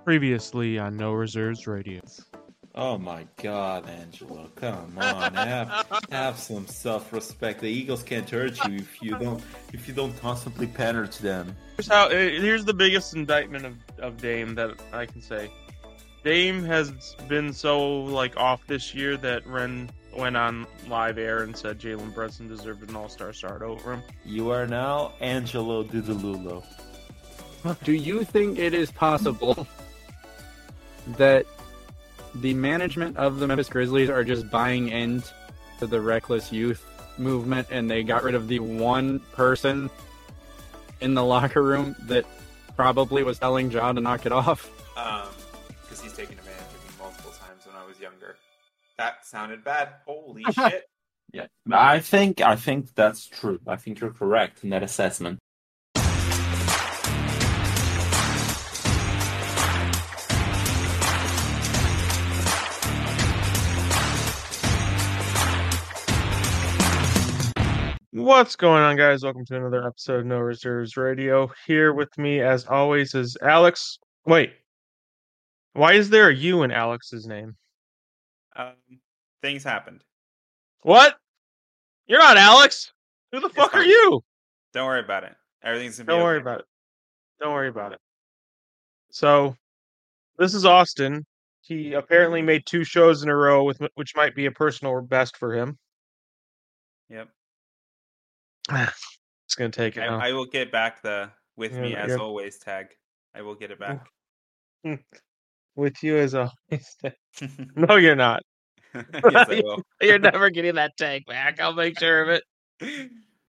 Previously on No Reserves Radio. Oh my God, Angelo! Come on, have some self-respect. The Eagles can't hurt you if you don't constantly pander to them. Here's the biggest indictment of Dame that I can say. Dame has been so off this year that Ren went on live air and said Jalen Brunson deserved an all-star start over him. You are now Angelo Didululo. Do you think it is possible that the management of the Memphis Grizzlies are just buying into the reckless youth movement and they got rid of the one person in the locker room that probably was telling Ja to knock it off? Because he's taken advantage of me multiple times when I was younger. That sounded bad. Holy shit. Yeah, I think that's true. I think you're correct in that assessment. What's going on, guys? Welcome to another episode of No Reserves Radio. Here with me, as always, is Alex. Wait, why is there a U in Alex's name? Things happened. What? You're not Alex. Who the fuck are you? Don't worry about it. Everything's gonna be Don't worry okay. about it. Don't worry about it. So, this is Austin. He apparently made 2 shows in a row, which might be a personal best for him. Yep. It's gonna take it. I will get back the with me as Yeah. always tag. I will get it back. With you as always. No, you're not. Yes, I will. You're never getting that tag back. I'll make sure of it.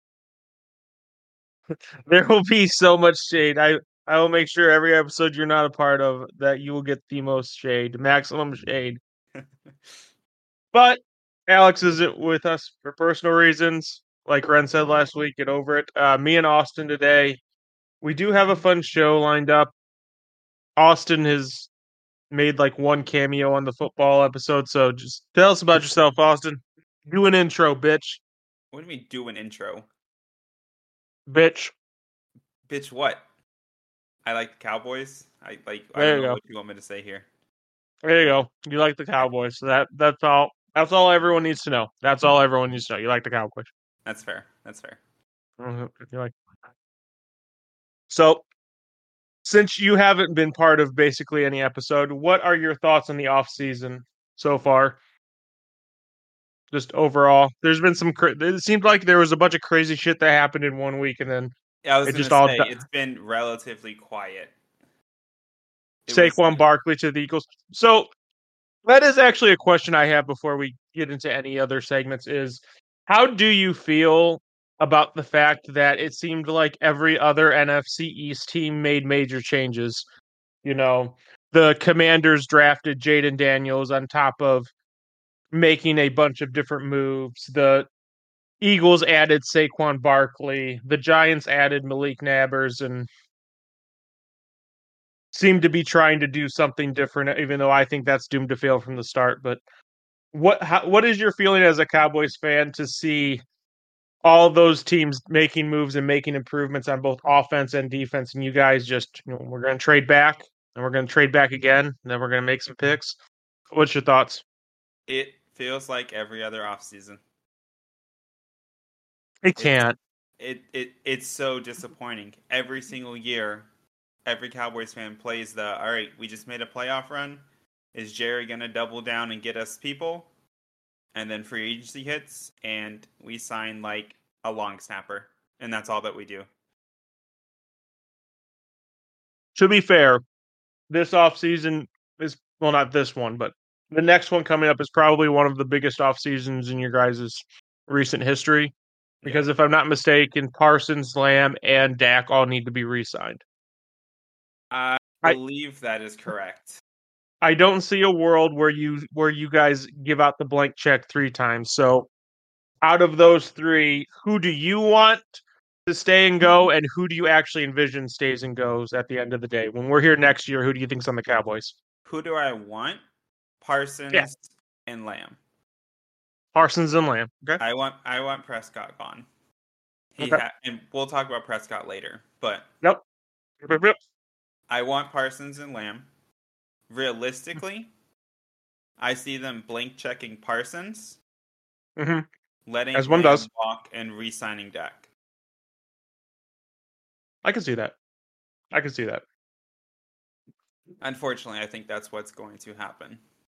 There will be so much shade. I will make sure every episode you're not a part of that you will get the most shade, maximum shade. But Alex isn't with us for personal reasons. Like Ren said last week, get over it. Me and Austin today, we do have a fun show lined up. Austin has made 1 cameo on the football episode, so just tell us about yourself, Austin. Do an intro, bitch. What do we do an intro? Bitch. Bitch, what? I like the Cowboys. I There don't you know go. what you want me to say here. There you go. You like the Cowboys. So that's all. That's all everyone needs to know. That's all everyone needs to know. You like the Cowboys. That's fair. That's fair. You like. So, since you haven't been part of basically any episode, what are your thoughts on the off season so far? Just overall, there's been some. It seemed like there was a bunch of crazy shit that happened in 1 week, and then Yeah, I was It going just to all say, di- it's been relatively quiet. Saquon Barkley to the Eagles. So that is actually a question I have before we get into any other segments is how do you feel about the fact that it seemed like every other NFC East team made major changes? You know, the Commanders drafted Jaden Daniels on top of making a bunch of different moves. The Eagles added Saquon Barkley. The Giants added Malik Nabers and seem to be trying to do something different, even though I think that's doomed to fail from the start. But what is your feeling as a Cowboys fan to see all those teams making moves and making improvements on both offense and defense, and you guys just we're going to trade back and we're going to trade back again, and then we're going to make some picks? What's your thoughts? It feels like every other offseason. It can't. It's so disappointing. Every single year, every Cowboys fan plays the, all right, we just made a playoff run. Is Jerry going to double down and get us people? And then free agency hits, and we sign a long snapper. And that's all that we do. To be fair, this offseason is, well, not this one, but the next one coming up is probably one of the biggest off seasons in your guys' recent history. Because if I'm not mistaken, Parsons, Lamb, and Dak all need to be re-signed. I believe that is correct. I don't see a world where you guys give out the blank check 3 times. So, out of those 3, who do you want to stay and go, and who do you actually envision stays and goes at the end of the day? When we're here next year, who do you think's on the Cowboys? Who do I want? Parsons and Lamb. Parsons and Lamb. Okay. I want Prescott gone. And we'll talk about Prescott later. But Yep. I want Parsons and Lamb. realistically, I see them blank checking Parsons, hmm letting As one Lamb does. walk, and re-signing Dak. I can see that. I can see that. Unfortunately, I think that's what's going to happen.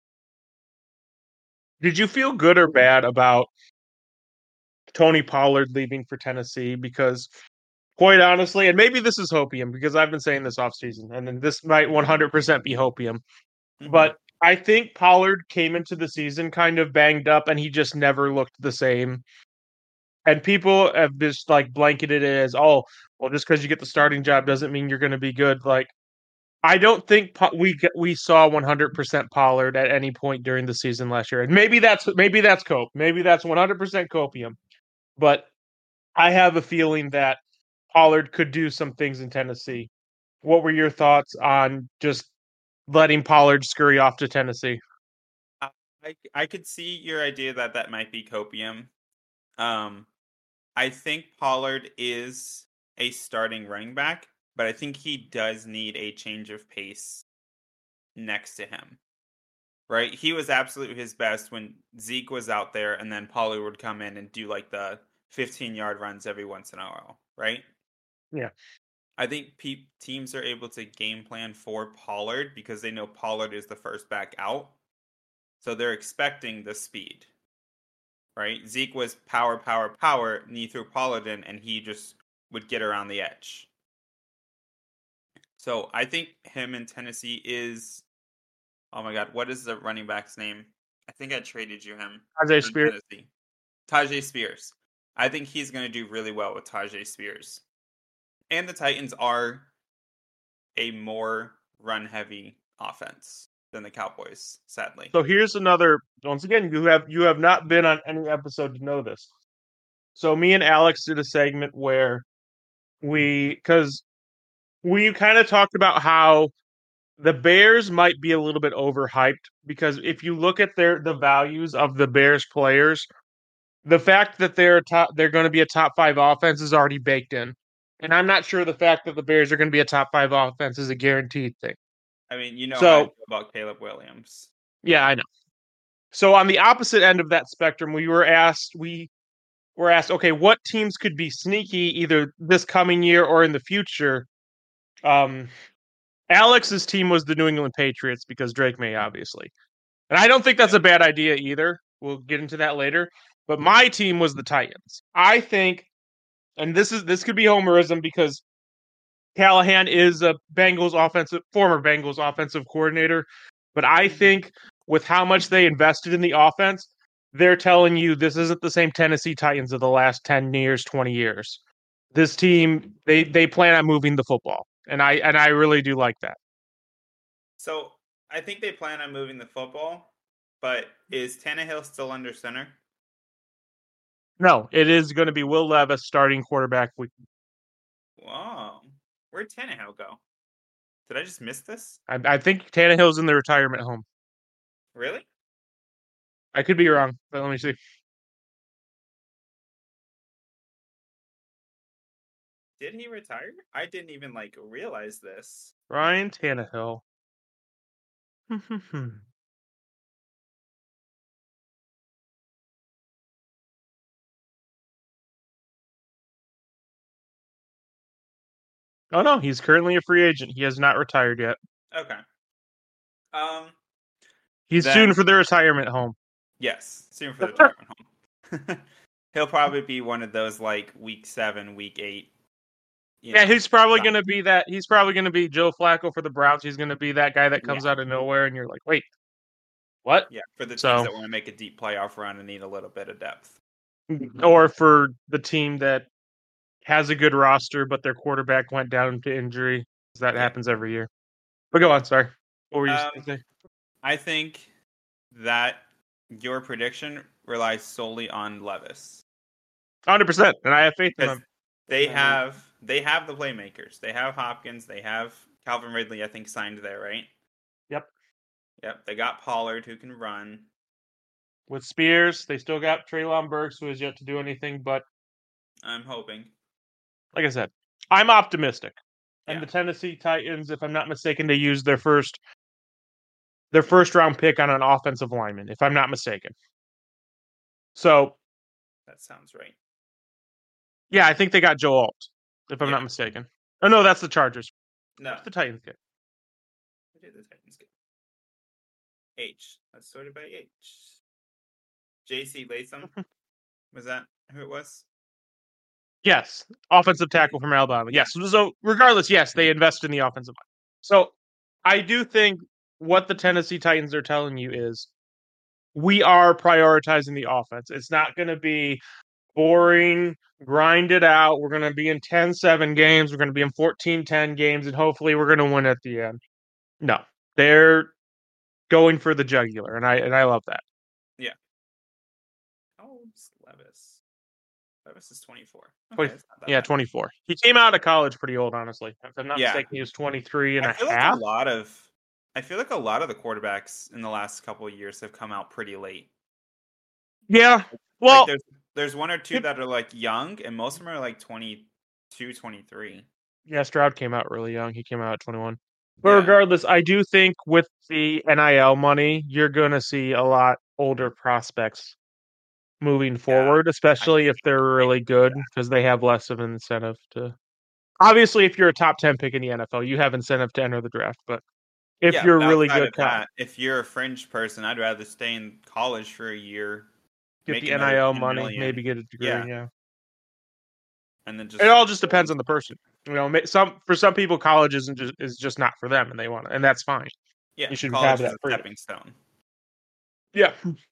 Did you feel good or bad about Tony Pollard leaving for Tennessee? Because quite honestly, and maybe this is hopium because I've been saying this offseason, and then this might 100% be hopium. But I think Pollard came into the season kind of banged up, and he just never looked the same. And people have just like blanketed it as, oh, well, just because you get the starting job doesn't mean you're going to be good. Like, I don't think we saw 100% Pollard at any point during the season last year, and maybe that's cope, maybe that's 100% copium. But I have a feeling that Pollard could do some things in Tennessee. What were your thoughts on just letting Pollard scurry off to Tennessee? I could see your idea that might be copium. I think Pollard is a starting running back, but I think he does need a change of pace next to him. Right? He was absolutely his best when Zeke was out there, and then Pollard would come in and do like the 15-yard runs every once in a while, right? Yeah. I think teams are able to game plan for Pollard because they know Pollard is the first back out. So they're expecting the speed, right? Zeke was power, and he threw Pollard in, and he just would get around the edge. So I think him in Tennessee is, oh my God, what is the running back's name? I think I traded you him. Tajay Spears. Tennessee. Tajay Spears. I think he's going to do really well with Tajay Spears. And the Titans are a more run-heavy offense than the Cowboys, sadly. So here's another. Once again, you have not been on any episode to know this. So me and Alex did a segment where we kind of talked about how the Bears might be a little bit overhyped because if you look at the values of the Bears players, the fact that they're going to be a top 5 offense is already baked in. And I'm not sure the fact that the Bears are going to be a top 5 offense is a guaranteed thing. I mean, you know how I feel about Caleb Williams. Yeah, I know. So on the opposite end of that spectrum, we were asked, okay, what teams could be sneaky either this coming year or in the future? Alex's team was the New England Patriots because Drake May, obviously. And I don't think that's a bad idea either. We'll get into that later. But my team was the Titans. I think, and this could be homerism because Callahan is a former Bengals offensive coordinator. But I think with how much they invested in the offense, they're telling you this isn't the same Tennessee Titans of the last 10 years, 20 years. This team, they plan on moving the football. And I really do like that. So I think they plan on moving the football, but is Tannehill still under center? No, it is going to be Will Levis starting quarterback week. Wow. Where'd Tannehill go? Did I just miss this? I think Tannehill's in the retirement home. Really? I could be wrong, but let me see. Did he retire? I didn't even realize this. Ryan Tannehill. Oh no, he's currently a free agent. He has not retired yet. Okay. He's soon for the retirement home. Yes, soon for the retirement home. He'll probably be one of those week 7, week 8. He's probably going to be that. He's probably going to be Joe Flacco for the Browns. He's going to be that guy that comes out of nowhere, and you're like, wait, what? Yeah, for the teams that want to make a deep playoff run and need a little bit of depth. Or for the team that has a good roster, but their quarterback went down to injury. That happens every year. But go on, sorry. What were you going to say? I think that your prediction relies solely on Levis. 100%, and I have faith in him. They have the playmakers. They have Hopkins. They have Calvin Ridley, I think, signed there, right? Yep. They got Pollard, who can run. With Spears, they still got Treylon Burks, who has yet to do anything, but I'm hoping. Like I said, I'm optimistic. And the Tennessee Titans, if I'm not mistaken, they used their first their first round pick on an offensive lineman, if I'm not mistaken. So That sounds right. yeah, I think they got Joe Alt, if I'm Yeah. not mistaken. Oh no, that's the Chargers. No. What's the Titans get? What did the Titans get? H. Let's sort it by H. J.C. Latham. Was that who it was? Yes, offensive tackle from Alabama. Yes. So regardless, yes, they invest in the offensive line. So I do think what the Tennessee Titans are telling you is we are prioritizing the offense. It's not going to be boring, grind it out. We're going to be in 10-7 games. We're going to be in 14-10 games, and hopefully we're going to win at the end. No, they're going for the jugular, and I love that. Yeah. How old is Levis? Levis is 24. 20, it's not that yeah, bad. 24. He came out of college pretty old, honestly. If I'm not Yeah. mistaken, he was 23 and I a feel half. I feel like a lot of the quarterbacks in the last couple of years have come out pretty late. Yeah. Well, Like there's one or two that are like young, and most of them are like 22, 23. yeah, Stroud came out really young. He came out at 21. But Yeah. regardless, I do think with the NIL money, you're going to see a lot older prospects moving forward, especially if they're really good, because they have less of an incentive to. Obviously, if you're a top 10 pick in the NFL, you have incentive to enter the draft. But if you're but really outside good, of that, if you're a fringe person, I'd rather stay in college for a year, get make the another NIL 10 money, million, maybe get a degree. Yeah. and then just It all just depends on the person. You know, for some people, college is just not for them, and they want it, and that's fine. Yeah, You should college have is that a freedom. stepping stone. Yeah.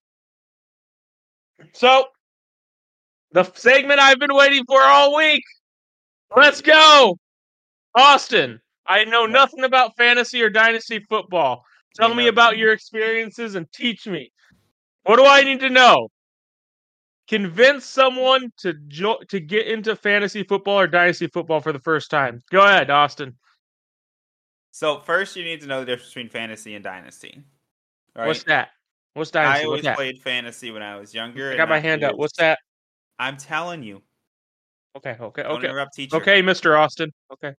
So, the segment I've been waiting for all week. Let's go, Austin. I know nothing about fantasy or dynasty football. Tell me about your experiences and teach me. What do I need to know? Convince someone to get into fantasy football or dynasty football for the first time. Go ahead, Austin. So first, you need to know the difference between fantasy and dynasty. Right? What's that? What's dynasty? I always What's that? played fantasy when I was younger. I got my hand up. What's that? I'm telling you. Okay. Don't interrupt, teacher. Okay, Mr. Austin. Okay.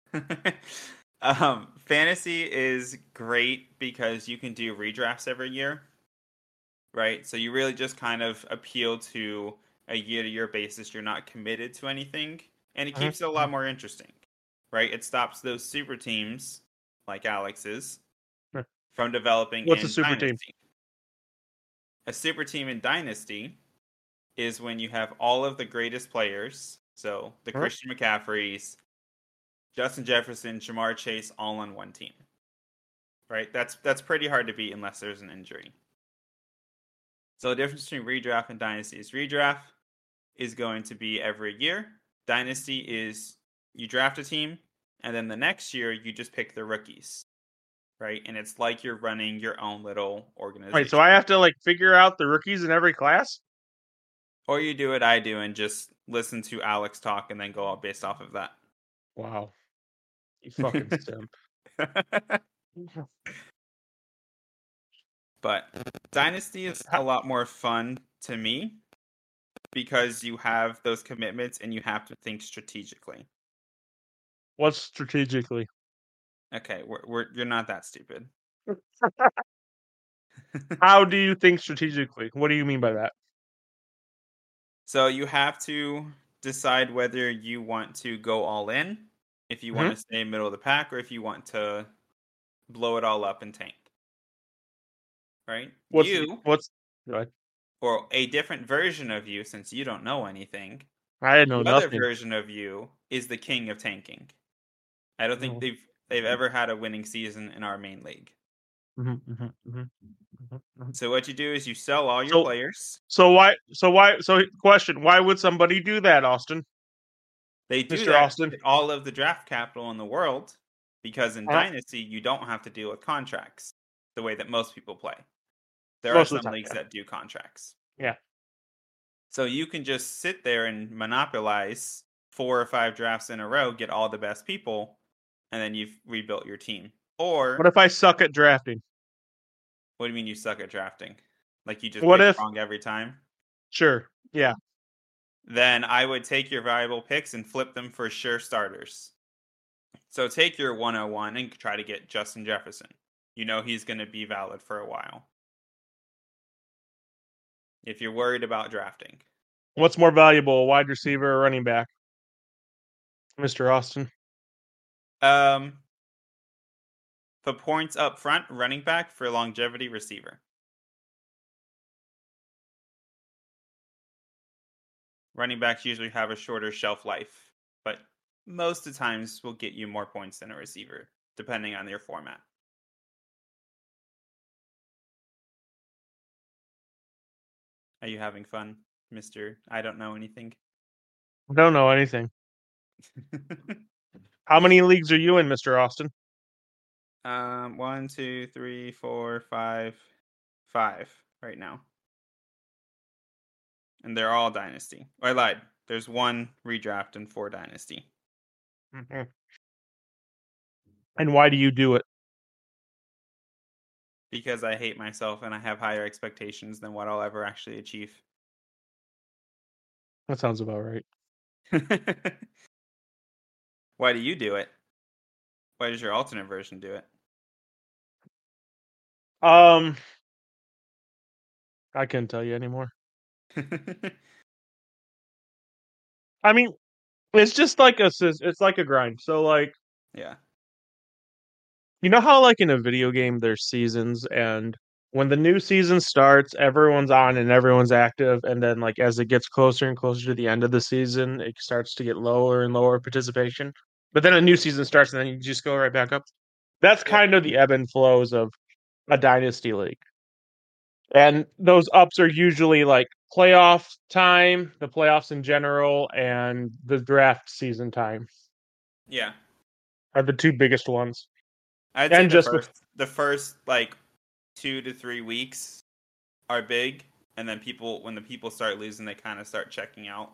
Fantasy is great because you can do redrafts every year, right? So you really just kind of appeal to a year-to-year basis. You're not committed to anything, and it keeps it a lot more interesting, right? It stops those super teams like Alex's from developing. What's a super team? A super team in Dynasty is when you have all of the greatest players, so the Christian McCaffreys, Justin Jefferson, Jamar Chase, all on one team. Right? That's pretty hard to beat unless there's an injury. So the difference between redraft and dynasty is redraft is going to be every year. Dynasty is you draft a team, and then the next year you just pick the rookies. Right? And it's like you're running your own little organization. Wait, so I have to figure out the rookies in every class? Or you do what I do and just listen to Alex talk and then go all based off of that. Wow. You fucking simp. But Dynasty is a lot more fun to me because you have those commitments and you have to think strategically. What's strategically? Okay, you're not that stupid. How do you think strategically? What do you mean by that? So you have to decide whether you want to go all in, if you want to stay middle of the pack, or if you want to blow it all up and tank. Right? Go ahead. Or a different version of you, since you don't know anything. I know the nothing. Other version of you is the king of tanking. I don't think they've ever had a winning season in our main league. So what you do is you sell all your players. So question, why would somebody do that, Austin? They do Mr. that Austin. with all of the draft capital in the world because in Dynasty you don't have to deal with contracts the way that most people play. There are some leagues that do contracts. Yeah. So you can just sit there and monopolize 4 or 5 drafts in a row, get all the best people, and then you've rebuilt your team. Or what if I suck at drafting? What do you mean you suck at drafting? Like you just pick wrong every time? Sure. Yeah. Then I would take your valuable picks and flip them for sure starters. So take your 101 and try to get Justin Jefferson. you know he's going to be valid for a while. If you're worried about drafting. What's more valuable, a wide receiver or running back? Mr. Austin. For points up front, running back. For longevity, receiver. Running backs usually have a shorter shelf life, but most of the times will get you more points than a receiver, depending on your format. Are you having fun, Mr. I don't know anything? I don't know anything. How many leagues are you in, Mr. Austin? 1, 2, 3, 4, 5 right now. And they're all Dynasty. Oh, I lied. There's 1 redraft and 4 Dynasty. Mm-hmm. And why do you do it? Because I hate myself and I have higher expectations than what I'll ever actually achieve. That sounds about right. Why do you do it? Why does your alternate version do it? I couldn't tell you anymore. I mean, it's just like it's like a grind. So like, yeah. you know how like in a video game there's seasons, and when the new season starts, everyone's on and everyone's active, and then like as it gets closer and closer to the end of the season, it starts to get lower and lower participation. But then a new season starts and then you just go right back up. That's kind of the ebb and flows of a dynasty league. And those ups are usually like playoff time, the playoffs in general, and the draft season time Yeah. are the 2 biggest ones. I'd say the first like 2 to 3 weeks are big, and then when the people start losing, they kind of start checking out.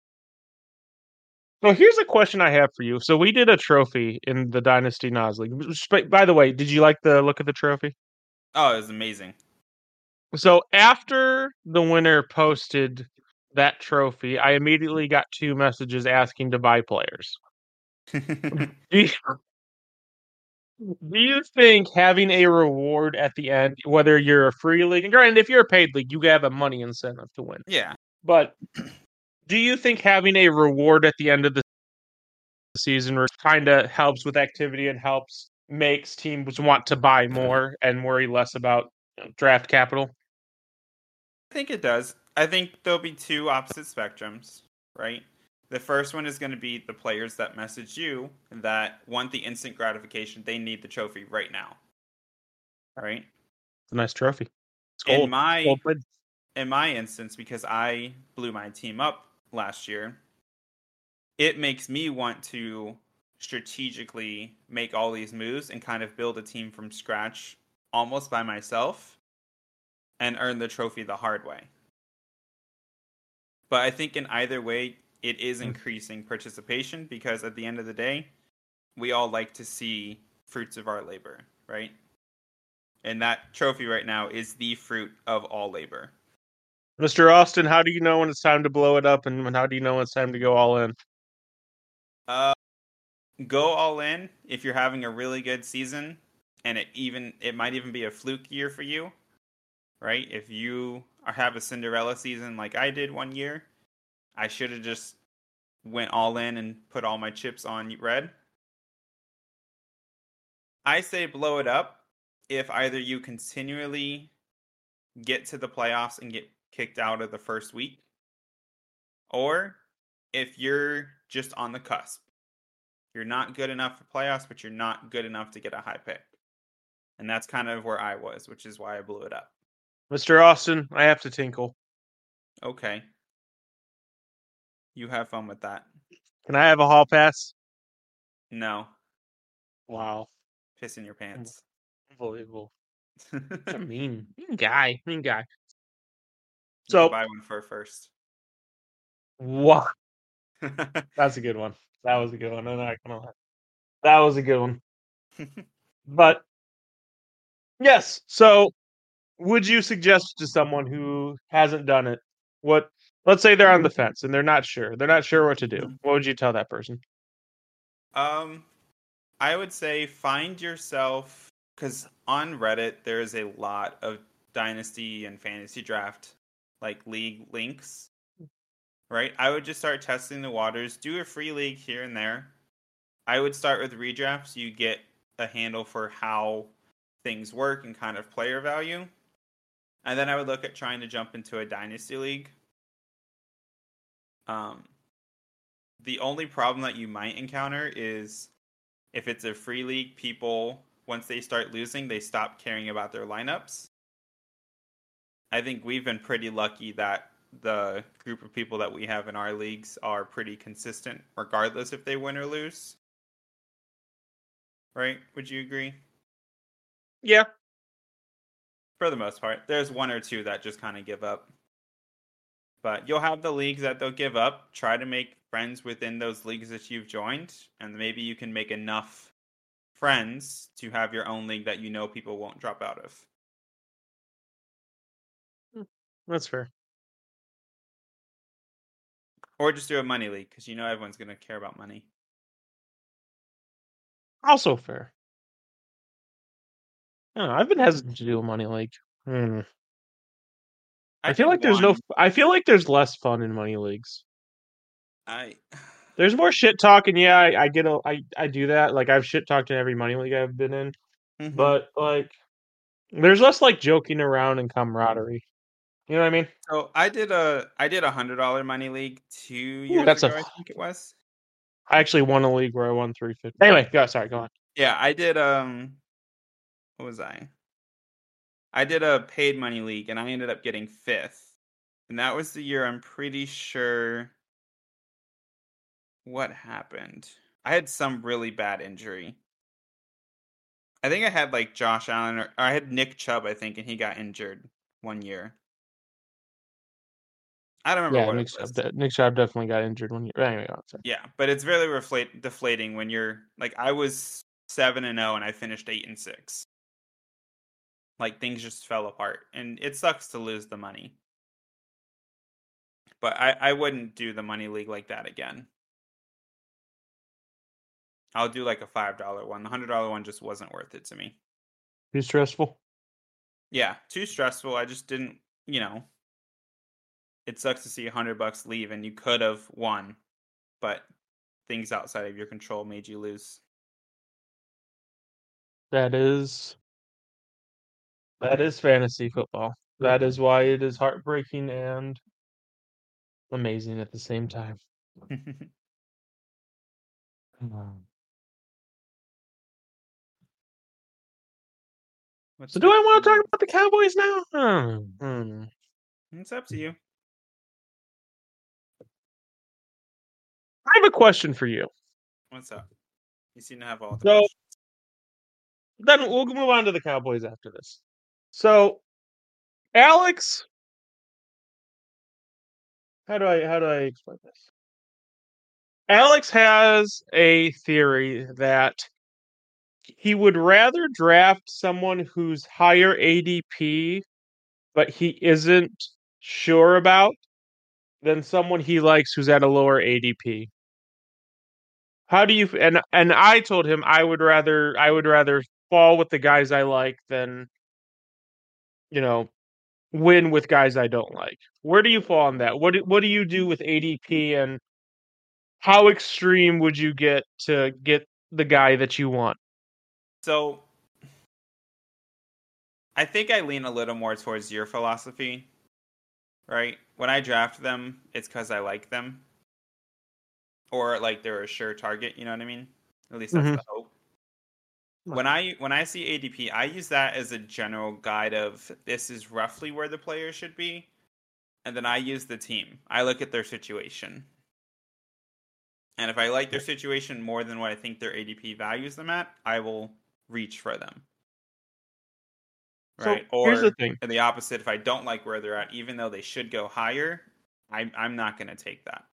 So here's a question I have for you. So we did a trophy in the Dynasty Nas League. By the way, did you like the look of the trophy? Oh, it was amazing. So after the winner posted that trophy, I immediately got 2 messages asking to buy players. Do you think having a reward at the end, whether you're a free league, and granted, if you're a paid league, you have a money incentive to win. Yeah. But do you think having a reward at the end of the season kind of helps with activity and makes teams want to buy more and worry less about draft capital? I think it does. I think there'll be 2 opposite spectrums, right? The first one is going to be the players that message you that want the instant gratification. They need the trophy right now. All right? It's a nice trophy. It's gold. In my instance, because I blew my team up last year, it makes me want to strategically make all these moves and kind of build a team from scratch almost by myself and earn the trophy the hard way. But I think in either way, it is increasing participation because at the end of the day, we all like to see fruits of our labor, right? And that trophy right now is the fruit of all labor. Mr. Austin, how do you know when it's time to blow it up, and how do you know when it's time to go all in? Go all in if you're having a really good season, and it might even be a fluke year for you, right? If you have a Cinderella season like I did one year, I should have just went all in and put all my chips on red. I say blow it up if either you continually get to the playoffs and get kicked out of the first week, or if you're just on the cusp. You're not good enough for playoffs, but you're not good enough to get a high pick. And that's kind of where I was, which is why I blew it up. Mr. Austin, I have to tinkle. Okay. You have fun with that. Can I have a hall pass? No. Wow. Piss in your pants. Unbelievable. What a mean guy. So buy one for first. What? That's a good one. That was a good one. I'm not gonna lie. That was a good one. But yes, so would you suggest to someone who hasn't done it let's say they're on the fence and they're not sure what to do. What would you tell that person? I would say find yourself because on Reddit there is a lot of Dynasty and Fantasy Draft like league links, right? I would just start testing the waters, do a free league here and there. I would start with redraft so you get a handle for how things work and kind of player value. And then I would look at trying to jump into a Dynasty league. The only problem that you might encounter is if it's a free league, people, once they start losing, they stop caring about their lineups. I think we've been pretty lucky that the group of people that we have in our leagues are pretty consistent, regardless if they win or lose. Right? Would you agree? Yeah. For the most part. There's one or two that just kind of give up. But you'll have the leagues that they'll give up. Try to make friends within those leagues that you've joined, and maybe you can make enough friends to have your own league that you know people won't drop out of. That's fair. Or just do a money league, because you know everyone's going to care about money. Also fair. I don't know, I've been hesitant to do a money league. I feel like I feel like there's less fun in money leagues. There's more shit talking. Yeah, I do that. Like I've shit talked in every money league I've been in, but like there's less like joking around and camaraderie. You know what I mean? So I did a $100 money league 2 years ago. I think it was. I actually won a league where I won $350. Anyway, go on. Yeah, I did. What was I? I did a paid money league, and I ended up getting 5th, and that was the year I'm pretty sure. What happened? I had some really bad injury. I think I had like Josh Allen, or I had Nick Chubb, I think, and he got injured one year. I don't remember what it was. Nick Chubb definitely got injured one year. Anyway, yeah, but it's really deflating when you're like, I was 7-0 and I finished 8-6. Like things just fell apart, and it sucks to lose the money. But I wouldn't do the money league like that again. I'll do like a $5 one. The $100 one just wasn't worth it to me. Too stressful? Yeah, too stressful. I just didn't, it sucks to see $100 leave, and you could have won, but things outside of your control made you lose. That is fantasy football. That is why it is heartbreaking and amazing at the same time. So do I want to talk about the Cowboys now? It's up to you. I have a question for you. What's up? You seem to have all the questions. Then we'll move on to the Cowboys after this. So, Alex, how do I explain this? Alex has a theory that he would rather draft someone who's higher ADP, but he isn't sure about, than someone he likes who's at a lower ADP. How do you? And I told him I would rather fall with the guys I like than, win with guys I don't like. Where do you fall on that? What do you do with ADP, and how extreme would you get to get the guy that you want? So, I think I lean a little more towards your philosophy, right? When I draft them, it's because I like them. Or like they're a sure target, you know what I mean? At least that's the hope. When I see ADP, I use that as a general guide of this is roughly where the player should be. And then I use the team. I look at their situation. And if I like their situation more than what I think their ADP values them at, I will reach for them. Right? So, here's the thing. Or the opposite, if I don't like where they're at, even though they should go higher, I'm not going to take that.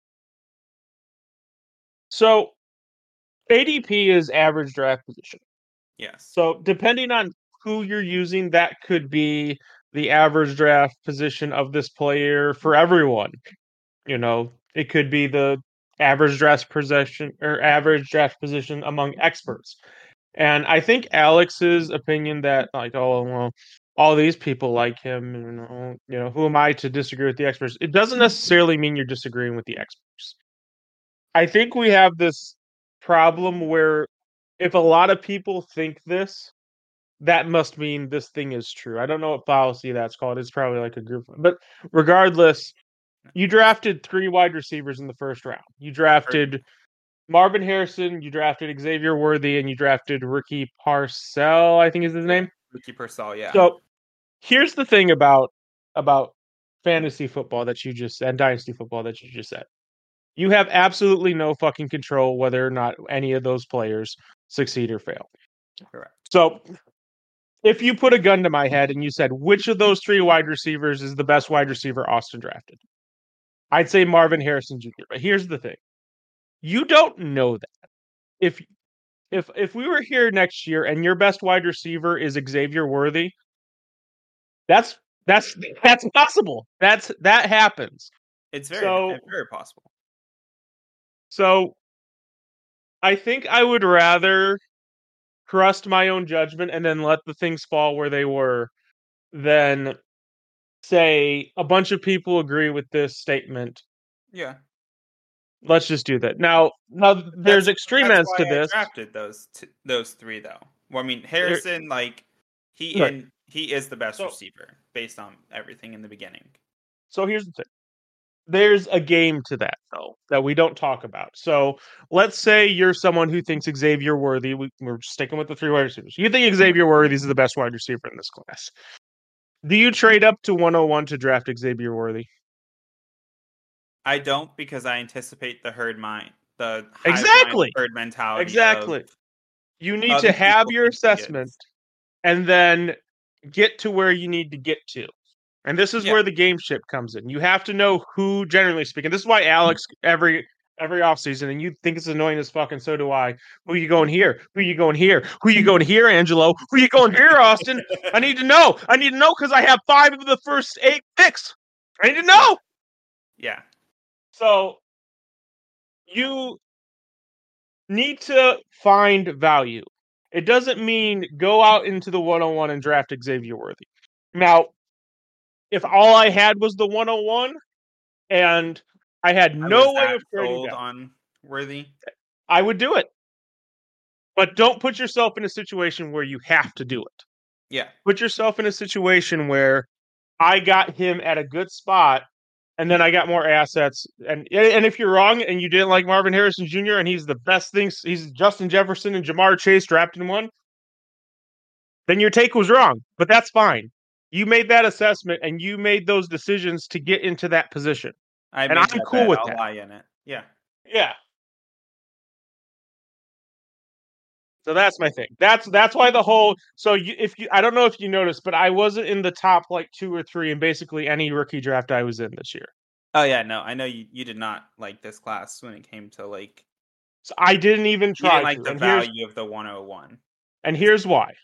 So, ADP is average draft position. Yes. So, depending on who you're using, that could be the average draft position of this player for everyone. It could be the average draft position among experts. And I think Alex's opinion that like, oh well, all these people like him, who am I to disagree with the experts? It doesn't necessarily mean you're disagreeing with the experts. I think we have this problem where if a lot of people think this, that must mean this thing is true. I don't know what policy that's called. It's probably like a group, but regardless, you drafted 3 wide receivers in the first round. You drafted Marvin Harrison, you drafted Xavier Worthy, and you drafted Ricky Parcell, I think is his name. Ricky Purcell, yeah. So here's the thing about fantasy football that you just said, dynasty football that you just said. You have absolutely no fucking control whether or not any of those players succeed or fail. Correct. So if you put a gun to my head and you said, which of those 3 wide receivers is the best wide receiver Austin drafted? I'd say Marvin Harrison Jr. But here's the thing. You don't know that. If we were here next year and your best wide receiver is Xavier Worthy, that's possible. That happens. It's very possible. So I think I would rather trust my own judgment and then let the things fall where they were than say a bunch of people agree with this statement. Yeah. Let's just do that. Now there's extreme ends to this. I drafted those 3 though. Well, I mean, Harrison, like he is the best receiver based on everything in the beginning. So here's the thing. There's a game to that though that we don't talk about. So let's say you're someone who thinks Xavier Worthy. We're sticking with the 3 wide receivers. You think Xavier Worthy is the best wide receiver in this class. Do you trade up to 101 to draft Xavier Worthy? I don't, because I anticipate the herd mentality. Exactly. You need to have your assessment and then get to where you need to get to. And this is where the game ship comes in. You have to know who, generally speaking. This is why Alex every offseason, and you think it's annoying as fuck, and so do I. Who you going here? Who you going here? Who you going here, Angelo? Who you going here, Austin? I need to know. I need to know because I have 5 of the first 8 picks. I need to know. Yeah. So you need to find value. It doesn't mean go out into the 101 and draft Xavier Worthy. Now, if all I had was the 101 and I had no way of trading on Worthy, I would do it. But don't put yourself in a situation where you have to do it. Yeah. Put yourself in a situation where I got him at a good spot and then I got more assets. And if you're wrong and you didn't like Marvin Harrison Jr. and he's the best things, he's Justin Jefferson and Jamar Chase drafted in 1, then your take was wrong. But that's fine. You made that assessment and you made those decisions to get into that position. And I'm cool with that. I'll lie in it. Yeah. Yeah. So that's my thing. That's why the whole. So I don't know if you noticed, but I wasn't in the top like 2 or 3 in basically any rookie draft I was in this year. Oh yeah, no, I know you did not like this class when it came to like. So I didn't even try. You didn't like the value of the 101. And here's why.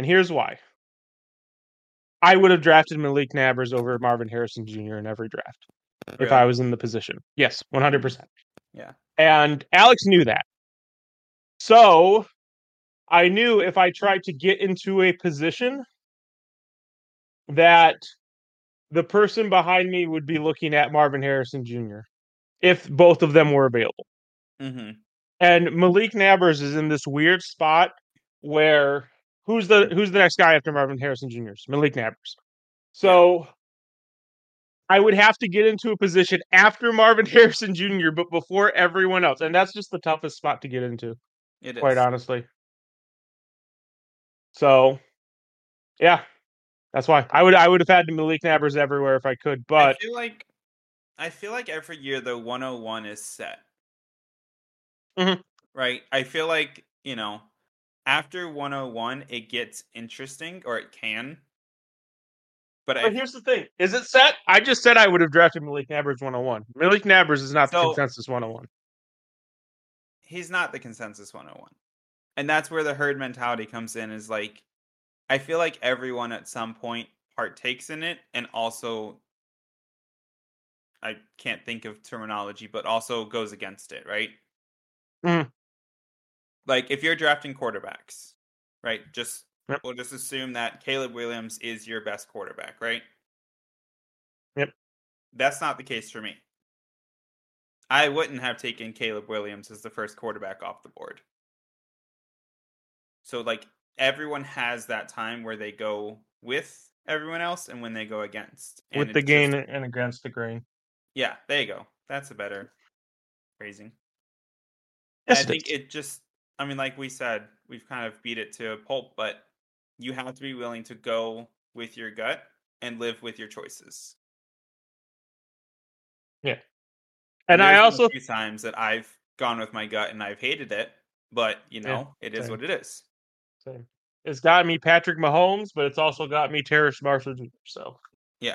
I would have drafted Malik Nabers over Marvin Harrison Jr. in every draft if I was in the position. Yes, 100%. Yeah. And Alex knew that. So I knew if I tried to get into a position that the person behind me would be looking at Marvin Harrison Jr. if both of them were available. Mm-hmm. And Malik Nabers is in this weird spot where who's the next guy after Marvin Harrison Jr.? Malik Nabers. So I would have to get into a position after Marvin Harrison Jr., but before everyone else. And that's just the toughest spot to get into. It is. Quite honestly. So, yeah, that's why I would have had Malik Nabers everywhere if I could. But I feel like every year the 101 is set, right? I feel like after 101 it gets interesting, or it can. But here's the thing: is it set? I just said I would have drafted Malik Nabers 101. Malik Nabers is not the consensus 101. He's not the consensus 101. And that's where the herd mentality comes in, is like, I feel like everyone at some point partakes in it, and also, I can't think of terminology, but also goes against it, right? Mm. Like, if you're drafting quarterbacks, right? Yep. We'll just assume that Caleb Williams is your best quarterback, right? Yep. That's not the case for me. I wouldn't have taken Caleb Williams as the first quarterback off the board. So, like, everyone has that time where they go with everyone else and when they go against. And With the it's gain just- and against the grain. yeah, there you go. That's a better phrasing. Yes, I think it just, I mean, like we said, we've kind of beat it to a pulp, but you have to be willing to go with your gut and live with your choices. Yeah. And there's I been also a few times that I've gone with my gut and I've hated it, but you know, it is same. what it is. Same. It's got me Patrick Mahomes, but it's also got me Terrace Marshall Jr. So, Yeah.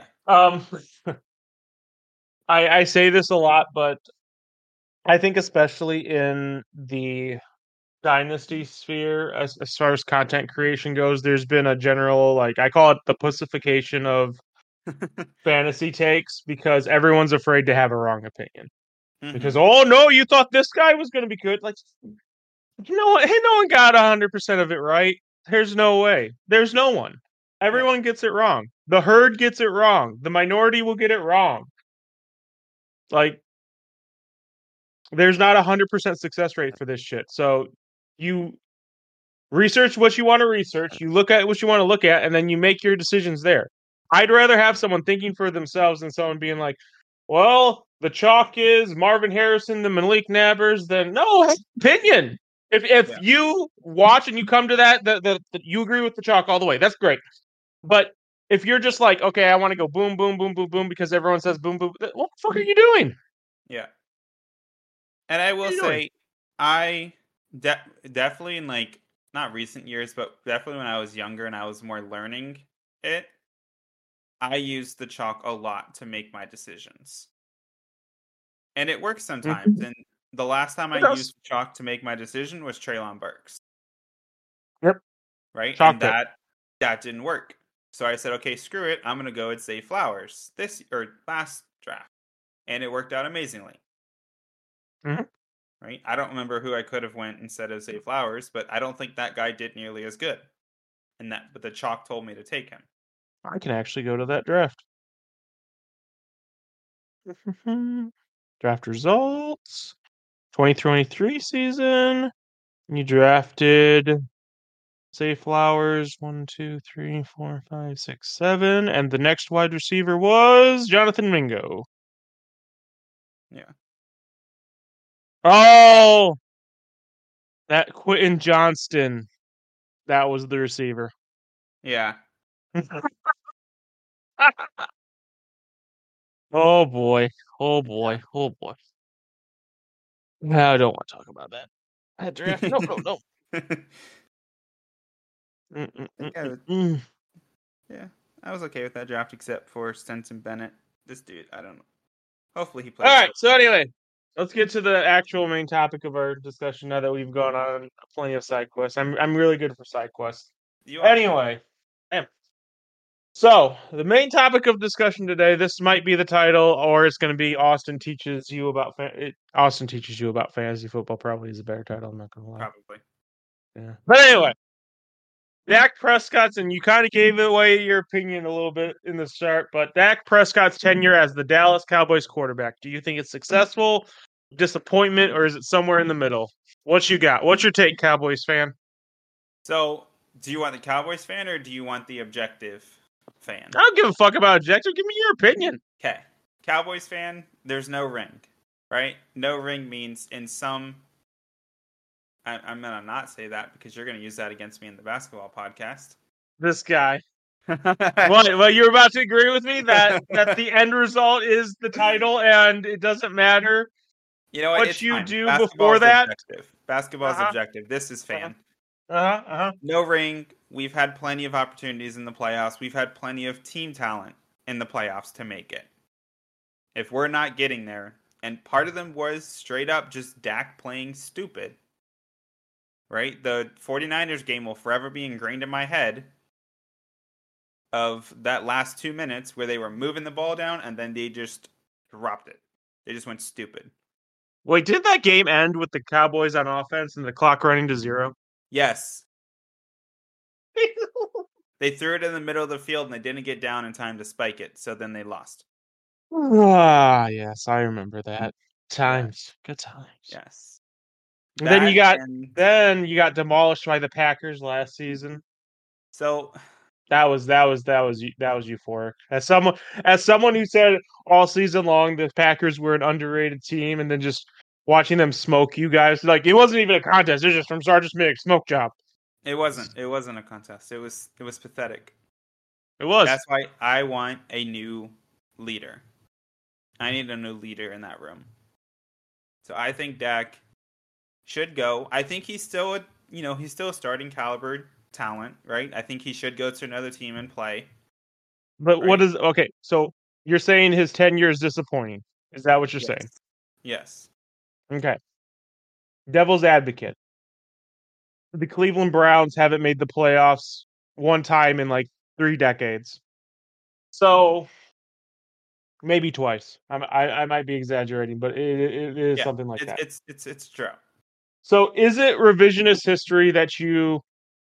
I say this a lot, but I think especially in the dynasty sphere, as far as content creation goes, there's been a general, like, I call it the pussification of fantasy takes, because everyone's afraid to have a wrong opinion. Because, oh no, you thought this guy was going to be good. Like, no one got 100% of it right. There's no way. There's no one. Everyone gets it wrong. The herd gets it wrong. The minority will get it wrong. Like, there's not 100% success rate for this shit. So you research what you want to research, you look at what you want to look at, and then you make your decisions there. I'd rather have someone thinking for themselves than someone being like, well, the chalk is Marvin Harrison, the Malik Nabbers. Then no, opinion. If you watch and you come to that you agree with the chalk all the way, that's great. But if you're just like, okay, I want to go boom, boom, boom, boom, boom because everyone says boom, boom, what the fuck are you doing? Yeah. And I will say, I definitely in like not recent years, but definitely when I was younger and I was more learning it, I used the chalk a lot to make my decisions. And it works sometimes. And the last time I used chalk to make my decision was Treylon Burks. Yep. Right? Chalk and that didn't work. So I said, okay, screw it. I'm going to go with Zay Flowers last draft. And it worked out amazingly. Mm-hmm. Right? I don't remember who I could have went instead of Zay Flowers, but I don't think that guy did nearly as good. But the chalk told me to take him. I can actually go to that draft. Draft results. 2023 season. You drafted Zay Flowers 1, 2, 3, 4, 5, 6, 7. And the next wide receiver was Jonathan Mingo. Yeah. Oh, that Quentin Johnston. That was the receiver. Yeah. Oh boy. Oh boy. Oh boy. I don't want to talk about that. That draft. No. Yeah, I was okay with that draft except for Stenson Bennett. This dude, I don't know. Hopefully he plays. All right, so anyway, let's get to the actual main topic of our discussion now that we've gone on plenty of side quests. I'm really good for side quests. Anyway, so the main topic of discussion today, this might be the title, or it's going to be Austin teaches you about fantasy football. Probably is a better title. I'm not going to lie. Probably. Yeah. But anyway, Dak Prescott's, and you kind of gave away your opinion a little bit in the start, but Dak Prescott's tenure as the Dallas Cowboys quarterback, do you think it's successful, disappointment, or is it somewhere in the middle? What you got? What's your take, Cowboys fan? So, do you want the Cowboys fan or do you want the objective fan? I don't give a fuck about objective. Give me your opinion. Okay. Cowboys fan, there's no ring, right? No ring means in some... I'm going to not say that because you're going to use that against me in the basketball podcast. This guy. Well, you're about to agree with me that the end result is the title and it doesn't matter what you do before that. Basketball's objective. This is fan. No ring. We've had plenty of opportunities in the playoffs. We've had plenty of team talent in the playoffs to make it. If we're not getting there, and part of them was straight up just Dak playing stupid. Right? The 49ers game will forever be ingrained in my head of that last 2 minutes where they were moving the ball down and then they just dropped it. They just went stupid. Wait, did that game end with the Cowboys on offense and the clock running to 0? Yes. They threw it in the middle of the field and they didn't get down in time to spike it, so then they lost. Ah, yes, I remember that. Times. Good times. Yes. And then and you got demolished by the Packers last season. so That was euphoric. As someone who said all season long the Packers were an underrated team, and then just watching them smoke you guys, like it wasn't even a contest. It was just from start to finish smoke job. it wasn't a contest. It was pathetic. It was. That's why I want a new leader. I need a new leader in that room. So I think Dak should go. I think he's still a starting caliber talent, right? I think he should go to another team and play. But right? what is okay? So you're saying his tenure is disappointing? Is that what you're saying? Yes. Okay. Devil's advocate. The Cleveland Browns haven't made the playoffs one time in like 3 decades. So maybe twice. I might be exaggerating, but it is something like that. It's true. So is it revisionist history that you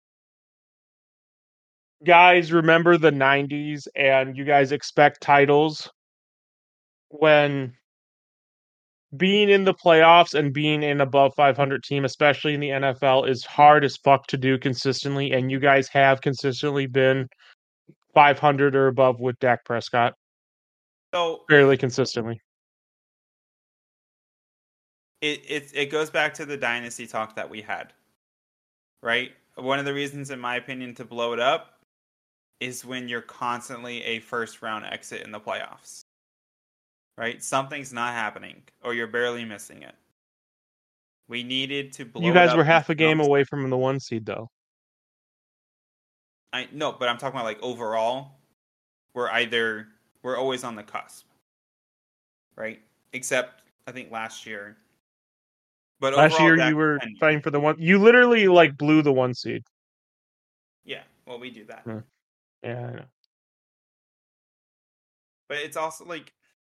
guys remember the 90s and you guys expect titles when being in the playoffs and being an above 500 team, especially in the NFL, is hard as fuck to do consistently, and you guys have consistently been 500 or above with Dak Prescott? So fairly consistently. It goes back to the dynasty talk that we had, right? One of the reasons, in my opinion, to blow it up is when you're constantly a first round exit in the playoffs, right? Something's not happening, or you're barely missing it. We needed to blow. You guys were half a game away from the 1 seed, though. I know, but I'm talking about like overall. We're always on the cusp, right? Except I think last year. But last year you were fighting for the 1. You literally like blew the 1 seed. Yeah, well, we do that. Yeah, I know. But it's also like,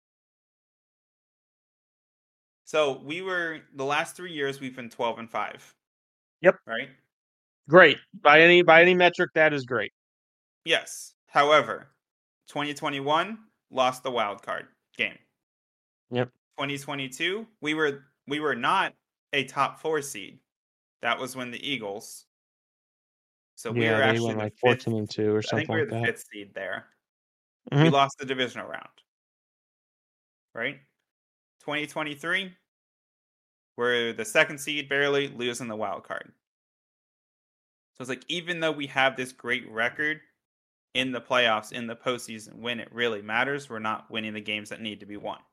so we were the last 3 years we've been 12-5. Yep. Right. Great by any metric. That is great. Yes. However, 2021 lost the wild card game. Yep. 2022 we were not a top 4 seed. That was when the Eagles. So we were actually went like 14-2 or something like that. I think we were the 5th seed there. Mm-hmm. We lost the divisional round. Right? 2023, we're the 2nd seed, barely losing the wild card. So it's like, even though we have this great record in the playoffs, in the postseason, when it really matters, we're not winning the games that need to be won.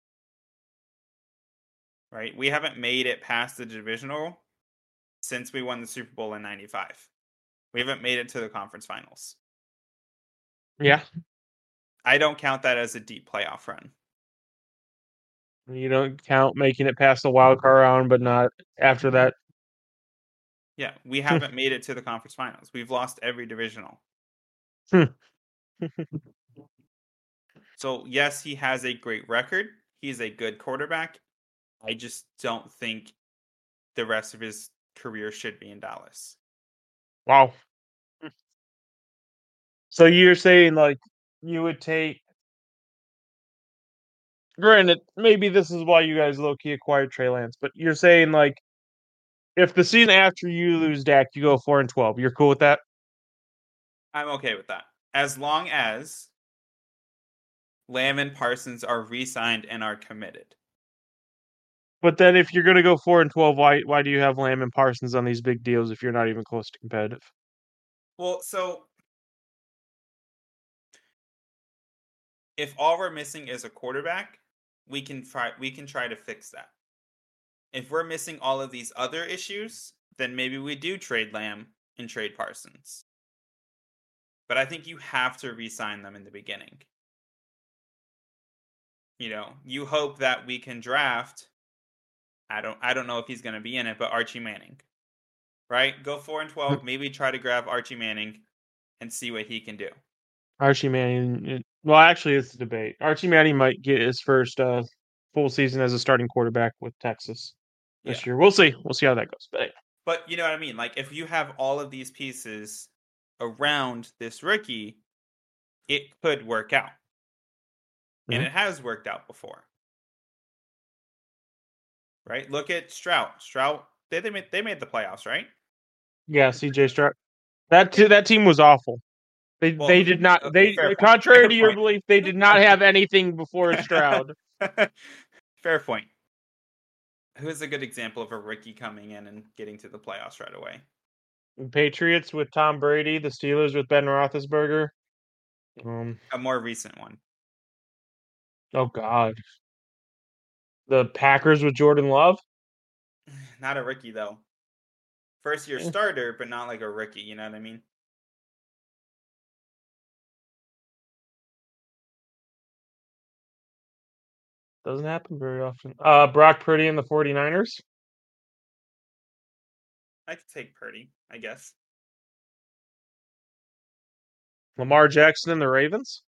Right? We haven't made it past the divisional since we won the Super Bowl in 95. We haven't made it to the conference finals. Yeah. I don't count that as a deep playoff run. You don't count making it past the wild card round, but not after that. Yeah, we haven't made it to the conference finals. We've lost every divisional. So, yes, he has a great record. He's a good quarterback. I just don't think the rest of his career should be in Dallas. Wow. So you're saying, like, you would take... Granted, maybe this is why you guys low-key acquired Trey Lance, but you're saying, like, if the season after you lose Dak, you go 4-12, you're cool with that? I'm okay with that. As long as Lamb and Parsons are re-signed and are committed. But then if you're going to go 4-12, why do you have Lamb and Parsons on these big deals if you're not even close to competitive? Well, so if all we're missing is a quarterback, we can try to fix that. If we're missing all of these other issues, then maybe we do trade Lamb and trade Parsons. But I think you have to re-sign them in the beginning. You know, you hope that we can draft. I don't know if he's going to be in it, but Archie Manning, right? Go 4-12. Maybe try to grab Archie Manning and see what he can do. Archie Manning. Well, actually, it's a debate. Archie Manning might get his first full season as a starting quarterback with Texas this year. We'll see. We'll see how that goes. But you know what I mean? Like, if you have all of these pieces around this rookie, it could work out. And Mhm. it has worked out before. Right? Look at Stroud. Stroud, they made the playoffs, right? Yeah, CJ Stroud. That team was awful. They Well, did not. okay, They fair point. contrary Fair to your point. belief, they did not have anything before Stroud. Fair point. Who is a good example of a rookie coming in and getting to the playoffs right away? Patriots with Tom Brady, the Steelers with Ben Roethlisberger. A more recent one. Oh God, the Packers with Jordan Love. Not a rookie though. First year starter, but not like a rookie, you know what I mean? Doesn't happen very often. Brock Purdy and the 49ers. I could take Purdy, I guess. Lamar Jackson and the Ravens.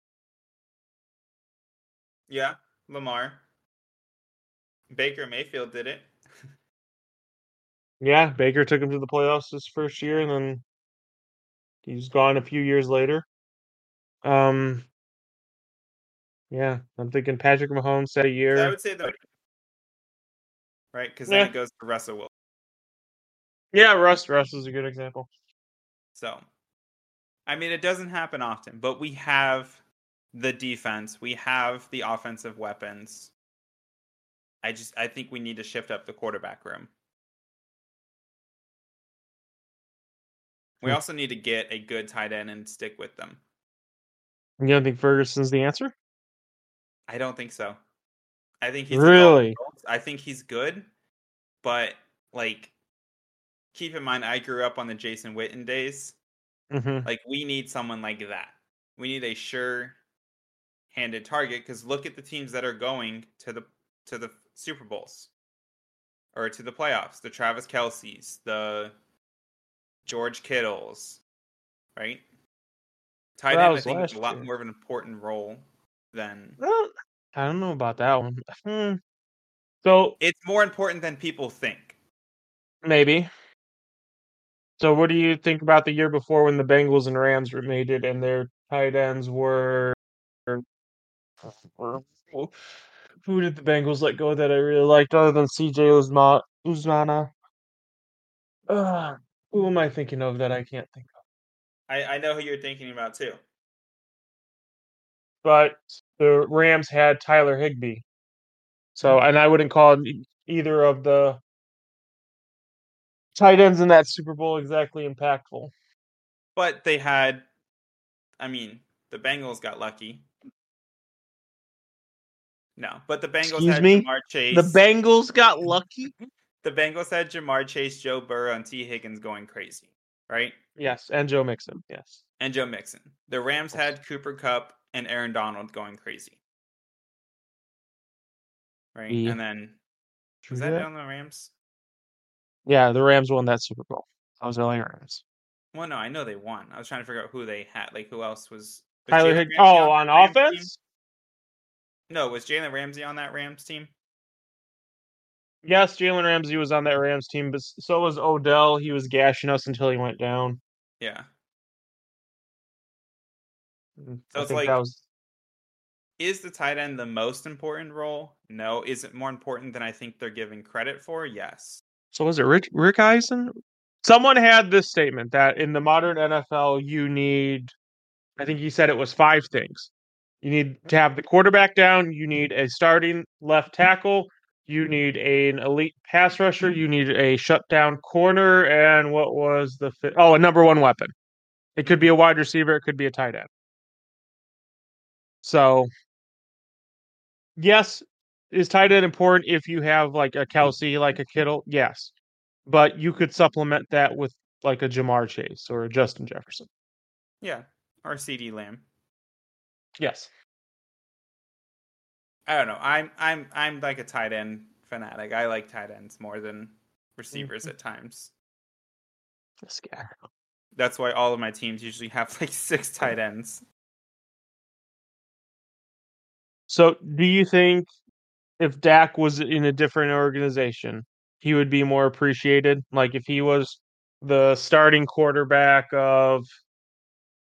Yeah, Lamar. Baker Mayfield did it. Yeah, Baker took him to the playoffs his first year, and then he's gone a few years later. Yeah, I'm thinking Patrick Mahomes had a So I year. would say the right, because then Yeah, it goes to Russell Wilson. yeah, Russ is a good example. So, I mean, it doesn't happen often, but we have the defense, we have the offensive weapons. I think we need to shift up the quarterback room. We also need to get a good tight end and stick with them. You don't think Ferguson's the answer? I don't think so. I think he's Really? I think he's good, but like, keep in mind, I grew up on the Jason Witten days. Mm-hmm. Like, we need someone like that. We need a sure-handed target, because look at the teams that are going to the Super Bowls or to the playoffs. The Travis Kelce's, the George Kittles, right? Tight That end, I was think, is last a lot year. more of an important role than. Well, I don't know about that one. So It's more important than people think. maybe. So what do you think about the year before when the Bengals and Rams made it and their tight ends were who did the Bengals let go that I really liked other than CJ Uzmana? Who am I thinking of that I can't think of? I know who you're thinking about too. But the Rams had Tyler Higbee. So, and I wouldn't call either of the tight ends in that Super Bowl exactly impactful. But they had, I mean, the Bengals got lucky. No, but the Bengals Excuse had me? Jamar The Chase. Bengals got lucky? The Bengals had Jamar Chase, Joe Burrow, and T. Higgins going crazy, right? Yes, and Joe Mixon, yes. And Joe Mixon. The Rams had Cooper Kupp and Aaron Donald going crazy, right? Yeah. And then, was that on the Rams? Yeah, the Rams won that Super Bowl. That was LA Rams. Well, no, I know they won. I was trying to figure out who they had. Like, who else was Tyler Jalen Higbee. Ramsey Oh, on on that Rams team? offense? No, was Jalen Ramsey on that Rams team? Yes, Jalen Ramsey was on that Rams team, but so was Odell. He was gashing us until he went down. Yeah. So I it's think like, that was. is the tight end the most important role? No. Is it more important than I think they're giving credit for? Yes. So was it Rick Eisen? Someone had this statement that in the modern NFL, you need. I think he said it was 5 things. You need to have the quarterback down. You need a starting left tackle. You need an elite pass rusher. You need a shutdown corner. And what was the fifth? Oh, a number one weapon. It could be a wide receiver. It could be a tight end. So, yes, is tight end important if you have like a Kelsey, like a Kittle? Yes. But you could supplement that with like a Jamar Chase or a Justin Jefferson. Yeah. Or CD Lamb. Yes. I don't know. I'm like a tight end fanatic. I like tight ends more than receivers at times. This guy. That's why all of my teams usually have like 6 tight ends. So, do you think if Dak was in a different organization, he would be more appreciated? Like if he was the starting quarterback of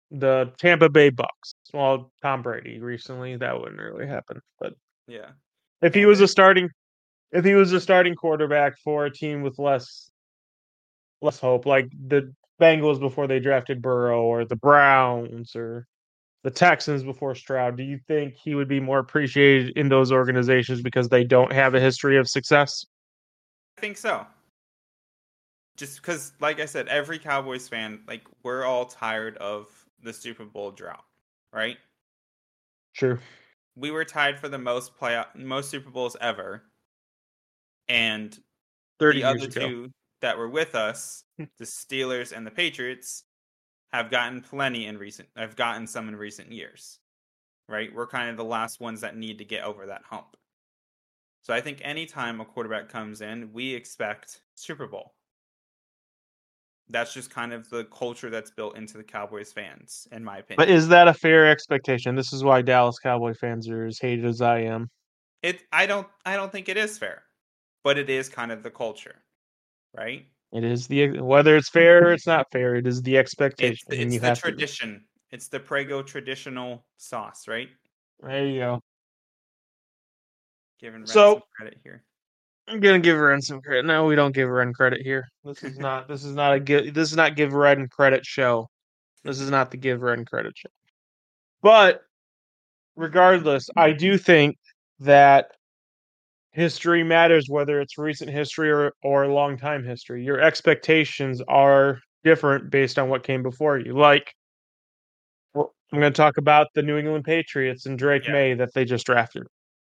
the Tampa Bay Bucks. Well, Tom Brady recently, that wouldn't really happen. But Yeah. if he was a starting quarterback for a team with less hope, like the Bengals before they drafted Burrow, or the Browns, or the Texans before Stroud, do you think he would be more appreciated in those organizations because they don't have a history of success? I think so. Just because, like I said, every Cowboys fan, like, we're all tired of the Super Bowl drought, right? True. We were tied for the most Super Bowls ever, and 30 the years other ago. two that were with us, the Steelers and the Patriots, have gotten some in recent years, right? We're kind of the last ones that need to get over that hump. So I think anytime a quarterback comes in, we expect Super Bowl. That's just kind of the culture that's built into the Cowboys fans, in my opinion. But is that a fair expectation? This is why Dallas Cowboy fans are as hated as I am. I don't think it is fair, but it is kind of the culture, right? It is whether it's fair or it's not fair, it is the expectation. It's the tradition. It's the Prego traditional sauce, right? There you go. Giving Ren some credit here. I'm gonna give Ren some credit. No, we don't give Ren credit here. This is not give Ren credit show. This is not the give Ren credit show. But regardless, I do think that history matters, whether it's recent history or long time history. Your expectations are different based on what came before you. Like, I'm going to talk about the New England Patriots and Drake May that they just drafted.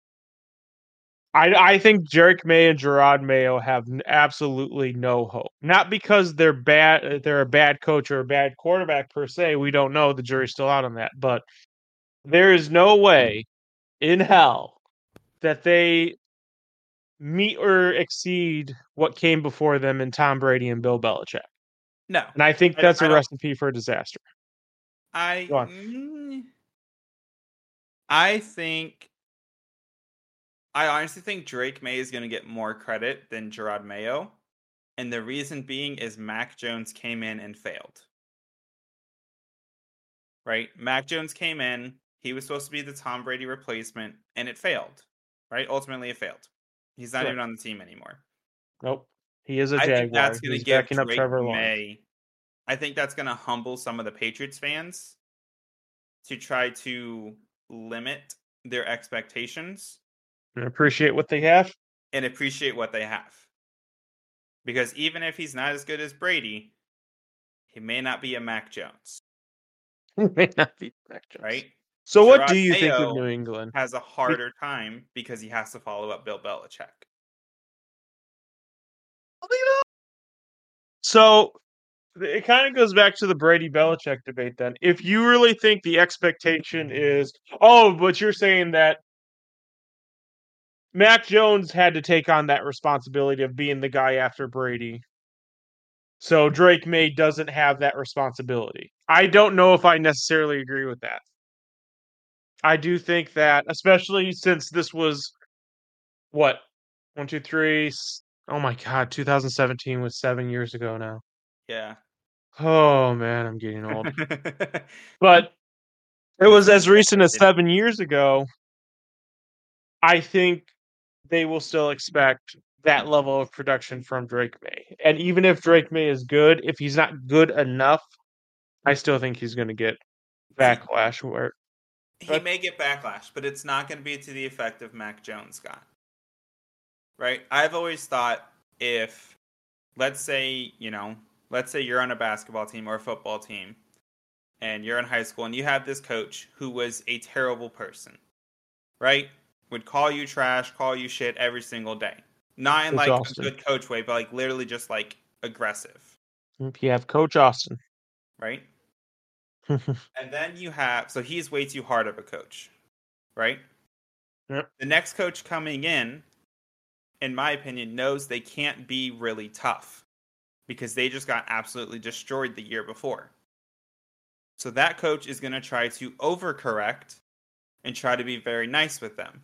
I think Drake May and Gerard Mayo have absolutely no hope. Not because they're a bad coach or a bad quarterback per se. We don't know. The jury's still out on that. But there is no way in hell that they meet or exceed what came before them in Tom Brady and Bill Belichick. No. And I think that's a recipe for disaster. I honestly think Drake May is going to get more credit than Gerard Mayo. And the reason being is Mac Jones came in and failed. Right? Mac Jones came in. He was supposed to be the Tom Brady replacement, and it failed. Right? Ultimately, it failed. He's not even on the team anymore. Nope. He is a Jaguar. I think that's going to give Drake Trevor May. I think that's going to humble some of the Patriots fans to try to limit their expectations. And appreciate what they have. Because even if he's not as good as Brady, he may not be a Mac Jones. He may not be Mac Jones. Right? So what do you think of New England? Has a harder time because he has to follow up Bill Belichick. So it kind of goes back to the Brady Belichick debate then. If you really think the expectation is, but you're saying that Mac Jones had to take on that responsibility of being the guy after Brady. So Drake May doesn't have that responsibility. I don't know if I necessarily agree with that. I do think that, especially since this was, 1, 2, 3, oh my God, 2017 was 7 years ago now. Yeah. Oh man, I'm getting old. But it was as recent as 7 years ago. I think they will still expect that level of production from Drake May. And even if Drake May is good, if he's not good enough, I still think he's going to get backlash. He may get backlash, but it's not going to be to the effect of Mac Jones got. Right? I've always thought if, let's say you're on a basketball team or a football team, and you're in high school, and you have this coach who was a terrible person, right? Would call you trash, call you shit every single day. Not in like a good coach way, but like literally just like aggressive. You have Coach Austin. Right? And then so he's way too hard of a coach. Right? Yep. The next coach coming in my opinion, knows they can't be really tough because they just got absolutely destroyed the year before. So that coach is going to try to overcorrect and try to be very nice with them.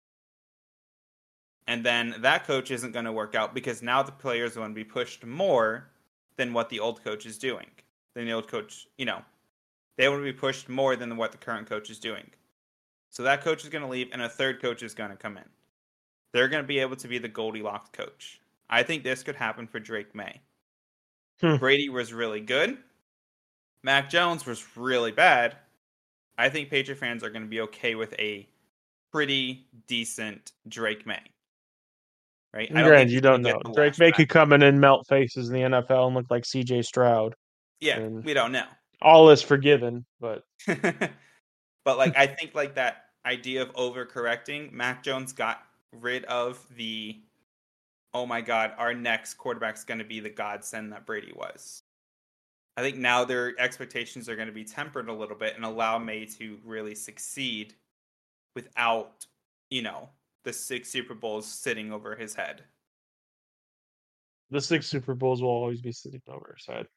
And then that coach isn't going to work out because now the players are going to be pushed more than what the old coach is doing. Then the old coach, they want to be pushed more than what the current coach is doing. So that coach is going to leave, and a third coach is going to come in. They're going to be able to be the Goldilocks coach. I think this could happen for Drake May. Brady was really good. Mac Jones was really bad. I think Patriot fans are going to be okay with a pretty decent Drake May. Right? Granted, you don't know. Drake May could come in and melt faces in the NFL and look like C.J. Stroud. Yeah, we don't know. All is forgiven, but but like I think like that idea of overcorrecting, Mac Jones got rid of the oh my god, our next quarterback's going to be the godsend that Brady was. I think now their expectations are going to be tempered a little bit and allow May to really succeed without, the 6 Super Bowls sitting over his head. The 6 Super Bowls will always be sitting over his head.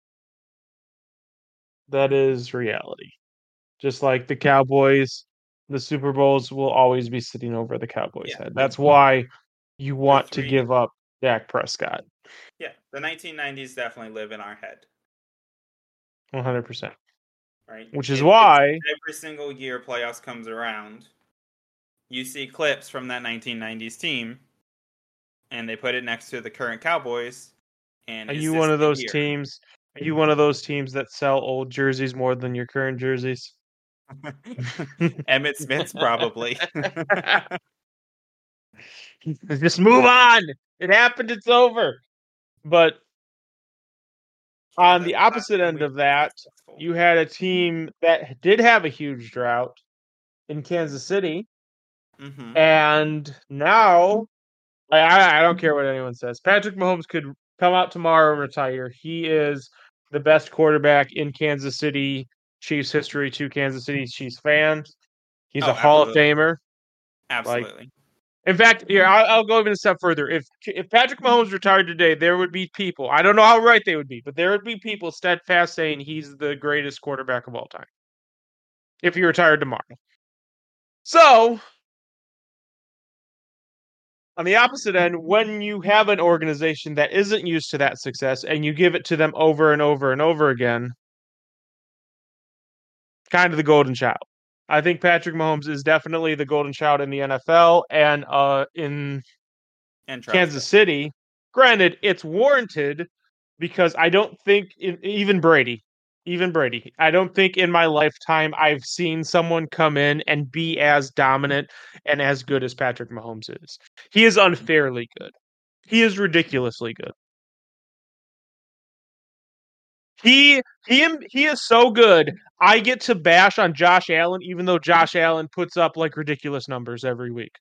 That is reality. Just like the Cowboys, the Super Bowls will always be sitting over the Cowboys' head. That's why you want to give up Dak Prescott. Yeah, the 1990s definitely live in our head. 100%. Right? Which is why every single year playoffs comes around, you see clips from that 1990s team, and they put it next to the current Cowboys. And are you one of those teams? Are you one of those teams that sell old jerseys more than your current jerseys? Emmitt Smith's probably. Just move on. It happened. It's over. But on the opposite end of that, you had a team that did have a huge drought in Kansas City. Mm-hmm. And now, I don't care what anyone says. Patrick Mahomes could come out tomorrow and retire. He is the best quarterback in Kansas City Chiefs history to Kansas City Chiefs fans. He's a Hall of Famer. Absolutely. In fact, here I'll go even a step further. If Patrick Mahomes retired today, there would be people. I don't know how right they would be, but there would be people steadfast saying he's the greatest quarterback of all time. If he retired tomorrow. So, on the opposite end, when you have an organization that isn't used to that success and you give it to them over and over and over again, kind of the golden child. I think Patrick Mahomes is definitely the golden child in the NFL and in Kansas City. Granted, it's warranted because I don't think even Brady, I don't think in my lifetime I've seen someone come in and be as dominant and as good as Patrick Mahomes is. He is unfairly good. He is ridiculously good. He is so good. I get to bash on Josh Allen, even though Josh Allen puts up like ridiculous numbers every week.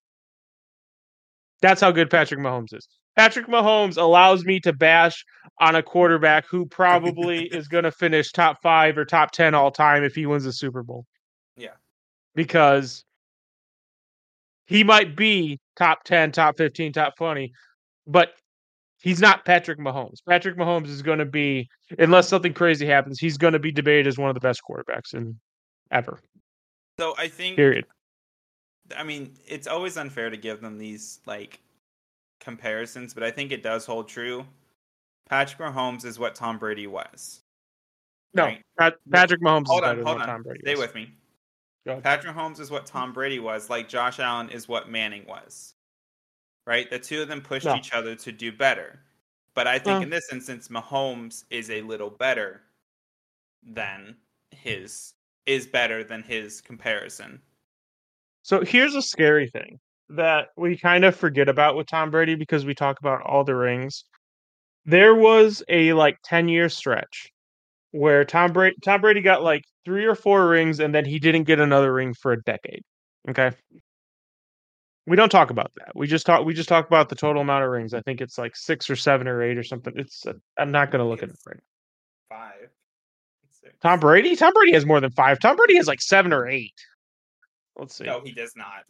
That's how good Patrick Mahomes is. Patrick Mahomes allows me to bash on a quarterback who probably is going to finish top 5 or top 10 all time if he wins the Super Bowl. Yeah. Because he might be top 10, top 15, top 20, but he's not Patrick Mahomes. Patrick Mahomes is going to be, unless something crazy happens, he's going to be debated as one of the best quarterbacks in ever. So I think, period. I mean, it's always unfair to give them these like comparisons, but I think it does hold true. Patrick Mahomes is what Tom Brady was. No, right? Patrick Mahomes is better than what Tom Brady Stay with me. Patrick Mahomes is what Tom Brady was, like Josh Allen is what Manning was. Right? The two of them pushed each other to do better. But I think in this instance, Mahomes is a little better than his comparison. So here's a scary thing that we kind of forget about with Tom Brady because we talk about all the rings. There was a 10-year stretch where Tom Brady got 3 or 4 rings and then he didn't get another ring for a decade. Okay? We don't talk about that. We just talk about the total amount of rings. I think it's 6 or 7 or 8 or something. I'm not going to look at it right now. 5. 6. Tom Brady has more than 5. Tom Brady has 7 or 8. Let's see. No, he does not.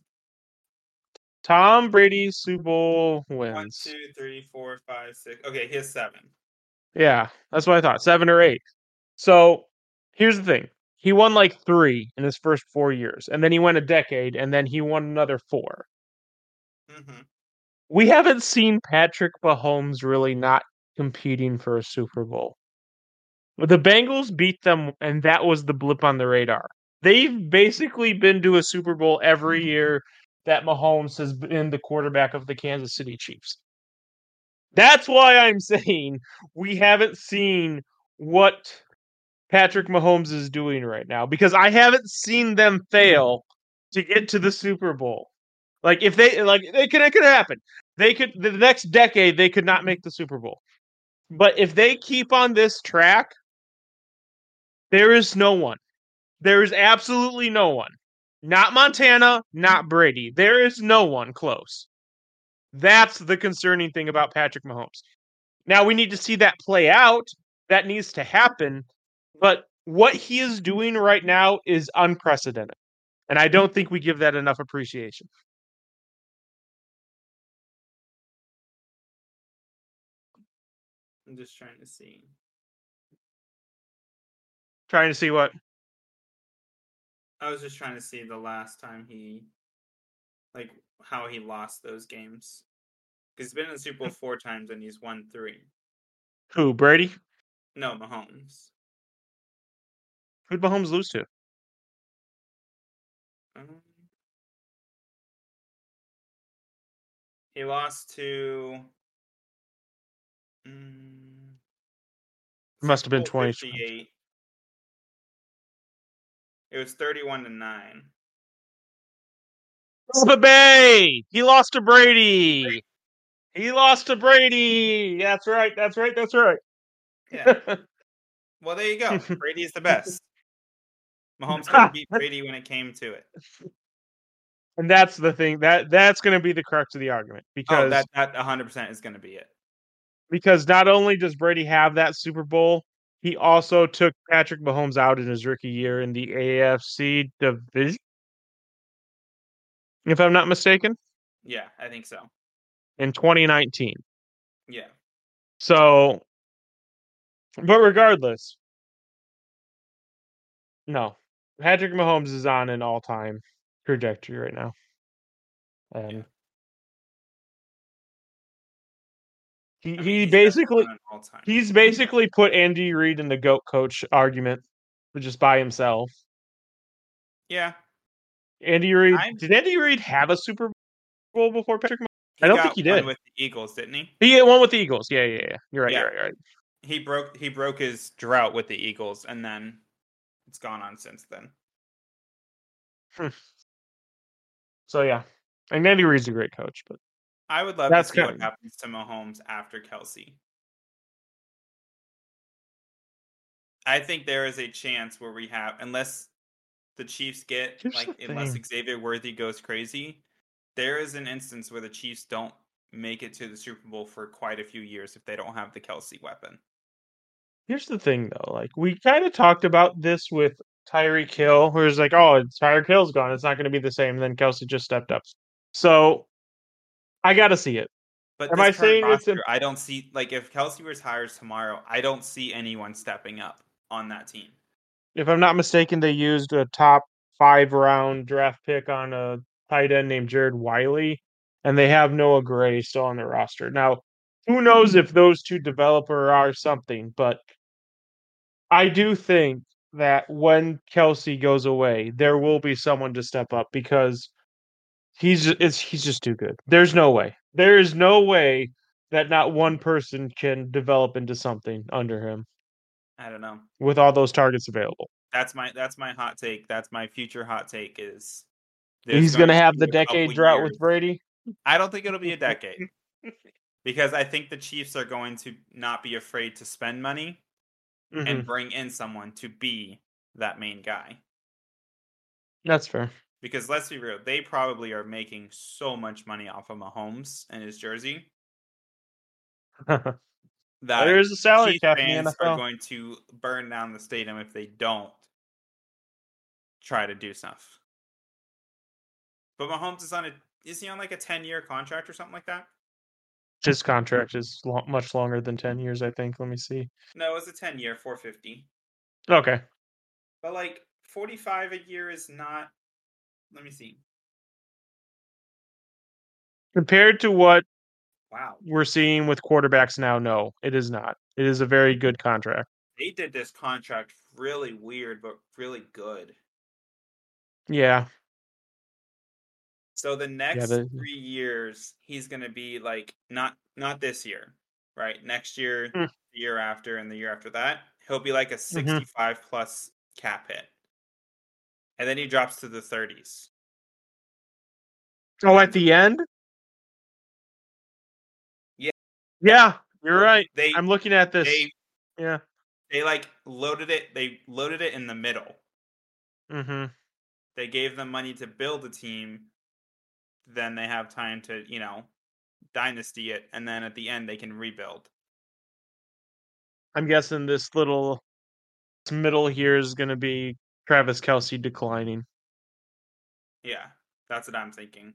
Tom Brady's Super Bowl wins. 1, 2, 3, 4, 5, 6. Okay, he has 7. Yeah, that's what I thought. 7 or 8. So here's the thing. He won 3 in his first 4 years, and then he went a decade, and then he won another 4. Mm-hmm. We haven't seen Patrick Mahomes really not competing for a Super Bowl. The Bengals beat them, and that was the blip on the radar. They've basically been to a Super Bowl every year that Mahomes has been the quarterback of the Kansas City Chiefs. That's why I'm saying we haven't seen what Patrick Mahomes is doing right now, because I haven't seen them fail to get to the Super Bowl. Like if they like it could happen. They could the next decade they could not make the Super Bowl. But if they keep on this track, there is no one. There is absolutely no one. Not Montana, not Brady. There is no one close. That's the concerning thing about Patrick Mahomes. Now we need to see that play out. That needs to happen. But what he is doing right now is unprecedented. And I don't think we give that enough appreciation. I'm just trying to see. Trying to see what? I was just trying to see the last time how he lost those games. Because he's been in the Super Bowl 4 times and he's won 3. Who, Brady? No, Mahomes. Who'd Mahomes lose to? He lost to. Must have been 20. 58. It was 31-9. Tampa Bay! He lost to Brady! He lost to Brady! That's right, that's right, that's right. Yeah. Well, there you go. Brady is the best. Mahomes couldn't beat Brady when it came to it. And that's the thing. That's going to be the crux of the argument. Because that 100% is going to be it. Because not only does Brady have that Super Bowl, he also took Patrick Mahomes out in his rookie year in the AFC division, if I'm not mistaken. Yeah, I think so. In 2019. Yeah. So, but regardless, no. Patrick Mahomes is on an all-time trajectory right now. And he's basically put Andy Reid in the GOAT coach argument just by himself. Yeah. Andy Reid. Did Andy Reid have a Super Bowl before Patrick Mahomes? I don't think he did. With the Eagles, didn't he? He got one with the Eagles. Yeah. You're right. You're right. He broke his drought with the Eagles, and then it's gone on since then. So yeah, and Andy Reid's a great coach, but I would love to see what happens to Mahomes after Kelsey. I think there is a chance where we have, unless the Chiefs get unless Xavier Worthy goes crazy, there is an instance where the Chiefs don't make it to the Super Bowl for quite a few years if they don't have the Kelsey weapon. Here's the thing, though. Like, we kind of talked about this with Tyreek Hill, where it's like, oh, Tyreek Hill's gone. It's not going to be the same. And then Kelsey just stepped up. So, I got to see it. But am I saying roster, I don't see, if Kelsey retires tomorrow, I don't see anyone stepping up on that team. If I'm not mistaken, they used a top 5-round draft pick on a tight end named Jared Wiley, and they have Noah Gray still on their roster. Now, who knows if those two develop or are something, but I do think that when Kelsey goes away, there will be someone to step up because he's just too good. There's no way. There is no way that not one person can develop into something under him. I don't know. With all those targets available. That's my hot take. That's my future hot take is he's going to have the decade drought with Brady? I don't think it'll be a decade. Because I think the Chiefs are going to not be afraid to spend money and bring in someone to be that main guy. That's fair. Because let's be real, they probably are making so much money off of Mahomes and his jersey. That there's a salary cap in the NFL. Are going to burn down the stadium if they don't try to do stuff. But Mahomes is he on like a 10-year contract or something like that? His contract is much longer than 10 years, I think. Let me see. No, it was a 10-year, $450. Okay. But 45 a year is not. Let me see. Compared to what Wow. we're seeing with quarterbacks now, no, it is not. It is a very good contract. They did this contract really weird, but really good. Yeah. So the next the- 3 years, he's going to be like not this year, right? Next year, Mm. the year after, and the year after that, he'll be like a 65 plus cap hit, and then he drops to the 30s. Oh, at the end? Yeah. Yeah, you're right. They I'm looking at this. they like loaded it. They loaded it in the middle. Mm-hmm. They gave them money to build a team. Then they have time to, dynasty it, and then at the end they can rebuild. I'm guessing this middle here is going to be Travis Kelce declining. Yeah, that's what I'm thinking.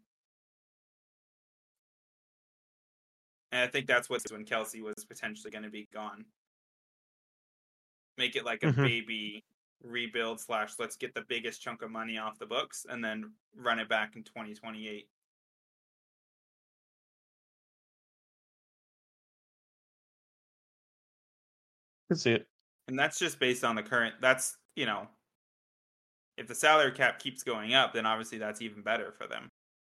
And I think that's what's when Kelce was potentially going to be gone. Make it like a baby rebuild / let's get the biggest chunk of money off the books and then run it back in 2028. I can see it. And that's just based on the current. That's, if the salary cap keeps going up, then obviously that's even better for them.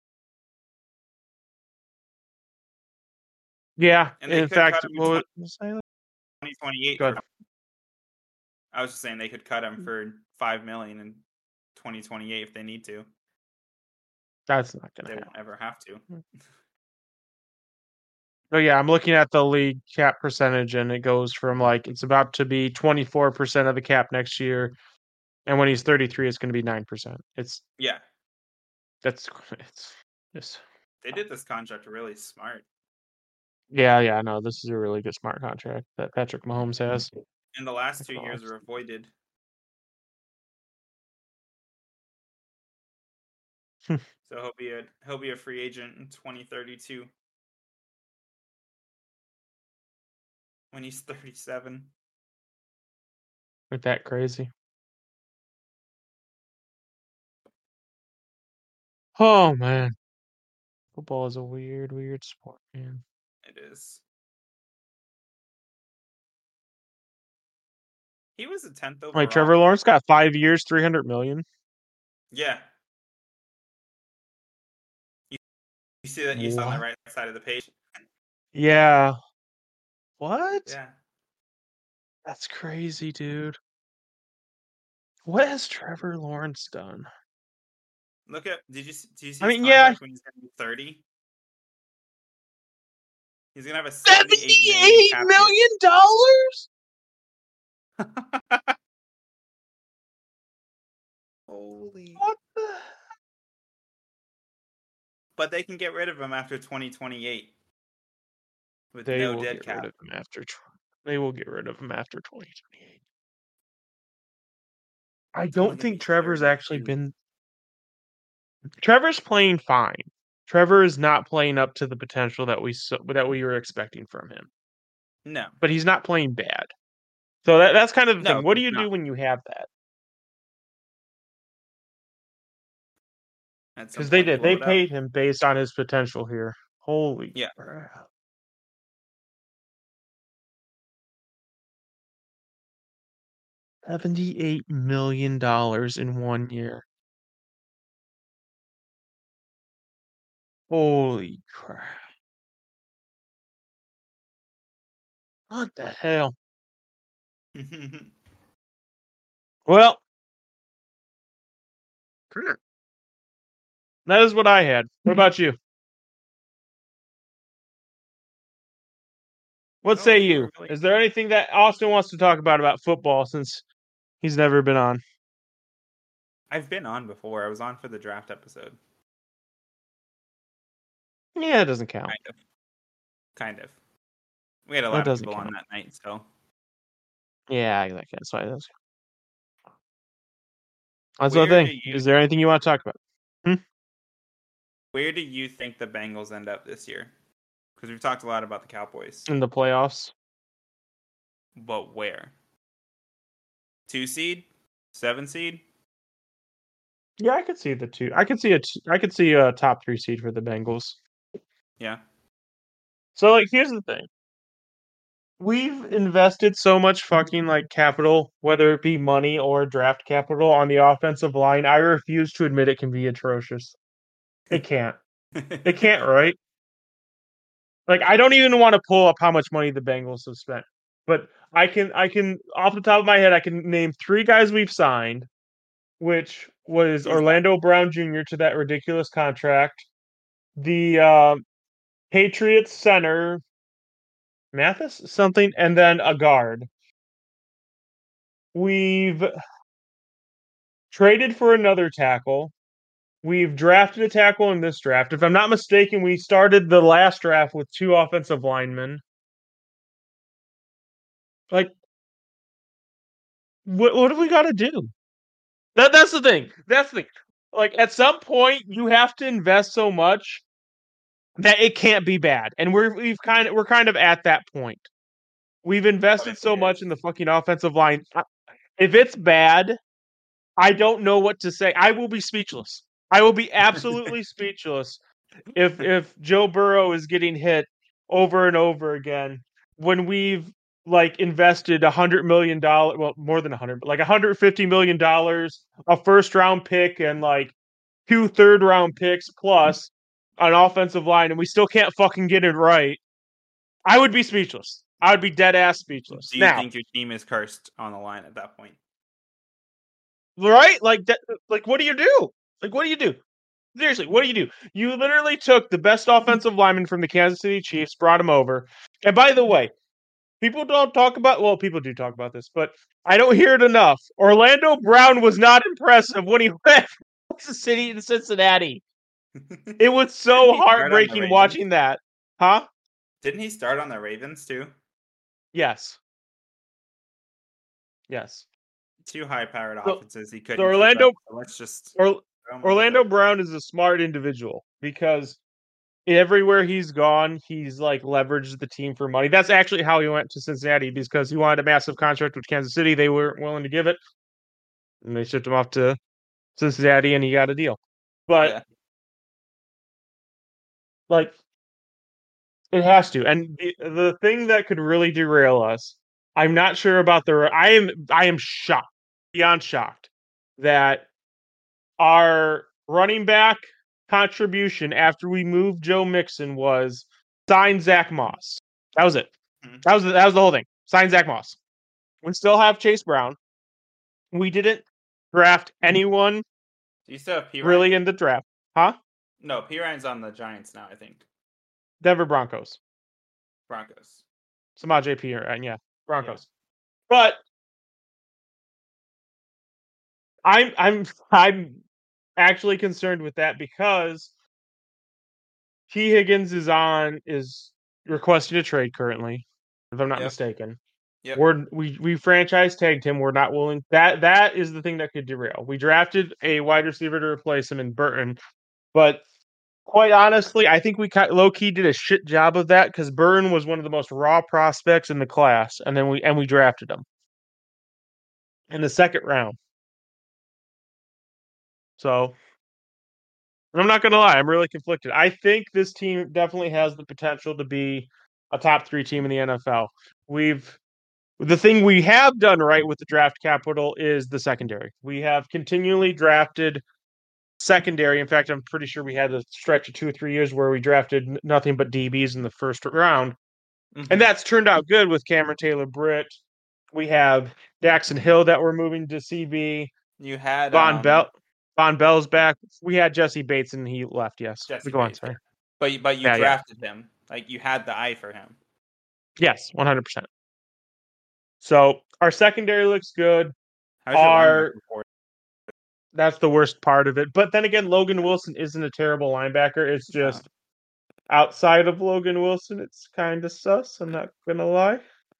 Yeah. And they In could fact, cut him in what was I 2028. Go ahead. I was just saying they could cut him for $5 million in 2028 if they need to. That's not going to They happen. won't ever have to. Oh yeah, I'm looking at the league cap percentage, and it goes from it's about to be 24% of the cap next year, and when he's 33, it's going to be 9%. It's They did this contract really smart. Yeah, no, this is a really good smart contract that Patrick Mahomes has. And the last 2 years were avoided. So he'll be a free agent in 2032 when he's 37. Ain't that crazy? Oh man, football is a weird sport, man. It is. He was a 10th overall. Like Trevor Lawrence got 5 years, $300 million. Yeah. You see that on the right side of the page? Yeah. What? Yeah. That's crazy, dude. What has Trevor Lawrence done? Look at. Do you see? His when he's going to be 30? He's gonna have a $78 million. Holy! What the? But they can get rid of him after 2028 with They no will dead get cap. rid of him after. They will get rid of him after 2028. I don't think Trevor's actually been. Trevor's playing fine. Trevor is not playing up to the potential that we were expecting from him. No, but he's not playing bad. So that's kind of the No, thing. What do he's you do not. when you have that? Because they did. They paid him based on his potential here. Holy crap. $78 million in 1 year. Holy crap. What the hell? Well, that is what I had. What about you? What say you? Is there anything that Austin wants to talk about football since he's never been on? I've been on before. I was on for the draft episode. Yeah, it doesn't count. Kind of. We had a lot of people on that night, so. Yeah, exactly. That's why it does. That's the thing. Is there anything you want to talk about? Where do you think the Bengals end up this year? Because we've talked a lot about the Cowboys. In the playoffs. But where? 2 seed? 7 seed? Yeah, I could see the 2. I could see a top 3 seed for the Bengals. Yeah. So here's the thing. we've invested so much fucking like capital, whether it be money or draft capital on the offensive line. I refuse to admit it can be atrocious. It can't. It can't, right? Like I don't even want to pull up how much money the Bengals have spent. But I can off the top of my head I can name 3 guys we've signed, which was Orlando Brown Jr. to that ridiculous contract. The Patriots center Mathis something, and then a guard. We've traded for another tackle. We've drafted a tackle in this draft. If I'm not mistaken, we started the last draft with 2 offensive linemen. Like, what have we got to do? That's the thing. That's the thing. Like, at some point, you have to invest so much that it can't be bad, and we're kind of at that point. We've invested so much in the fucking offensive line. If it's bad, I don't know what to say. I will be speechless. I will be absolutely speechless if Joe Burrow is getting hit over and over again when we've like invested $100 million, well, more than 100, but like $150 million, a first round pick, and like 2 third-round picks plus an offensive line, and we still can't fucking get it right. I would be speechless. I would be dead ass speechless. Do you think your team is cursed on the line at that point? Right? Like that. Like, what do you do? Like, what do you do? Seriously, what do you do? You literally took the best offensive lineman from the Kansas City Chiefs, brought him over. And by the way, people don't talk about. Well, people do talk about this, but I don't hear it enough. Orlando Brown was not impressive when he went from Kansas City to Cincinnati. It was so heartbreaking watching that. Huh? Didn't he start on the Ravens too? Yes. Yes. 2 high-powered offenses. He couldn't. Orlando Brown is a smart individual because everywhere he's gone, he's like leveraged the team for money. That's actually how he went to Cincinnati, because he wanted a massive contract with Kansas City. They weren't willing to give it, and they shipped him off to Cincinnati, and he got a deal. But like, it has to. And the thing that could really derail us, I'm not sure about I am shocked, beyond shocked, that our running back contribution after we moved Joe Mixon was sign Zach Moss. That was it. That was the whole thing. Sign Zach Moss. We still have Chase Brown. We didn't draft anyone. Do you still have P. Really in the draft? Huh? No, P. Ryan's on the Giants now, I think. Denver Broncos. Samaje P. Ryan, yeah. Broncos. Yeah. But I'm actually concerned with that because T. Higgins is requesting a trade currently, if I'm not mistaken. Yep. We franchise tagged him. We're not willing. That is the thing that could derail. We drafted a wide receiver to replace him in Burton, but quite honestly, I think we low key did a shit job of that because Burton was one of the most raw prospects in the class, and then we drafted him in the 2nd round. So, I'm not going to lie, I'm really conflicted. I think this team definitely has the potential to be a top 3 team in the NFL. The thing we have done right with the draft capital is the secondary. We have continually drafted secondary. In fact, I'm pretty sure we had a stretch of 2 or 3 years where we drafted nothing but DBs in the 1st round. Mm-hmm. And that's turned out good with Cameron Taylor-Britt. We have Daxton Hill that we're moving to CB. You had Von Bell's back. We had Jesse Bates and he left. Yes. Go on, sorry. But you drafted him. Like, you had the eye for him. Yes, 100%. So our secondary looks good. That's the worst part of it. But then again, Logan Wilson isn't a terrible linebacker. It's just outside of Logan Wilson, it's kind of sus. I'm not gonna lie.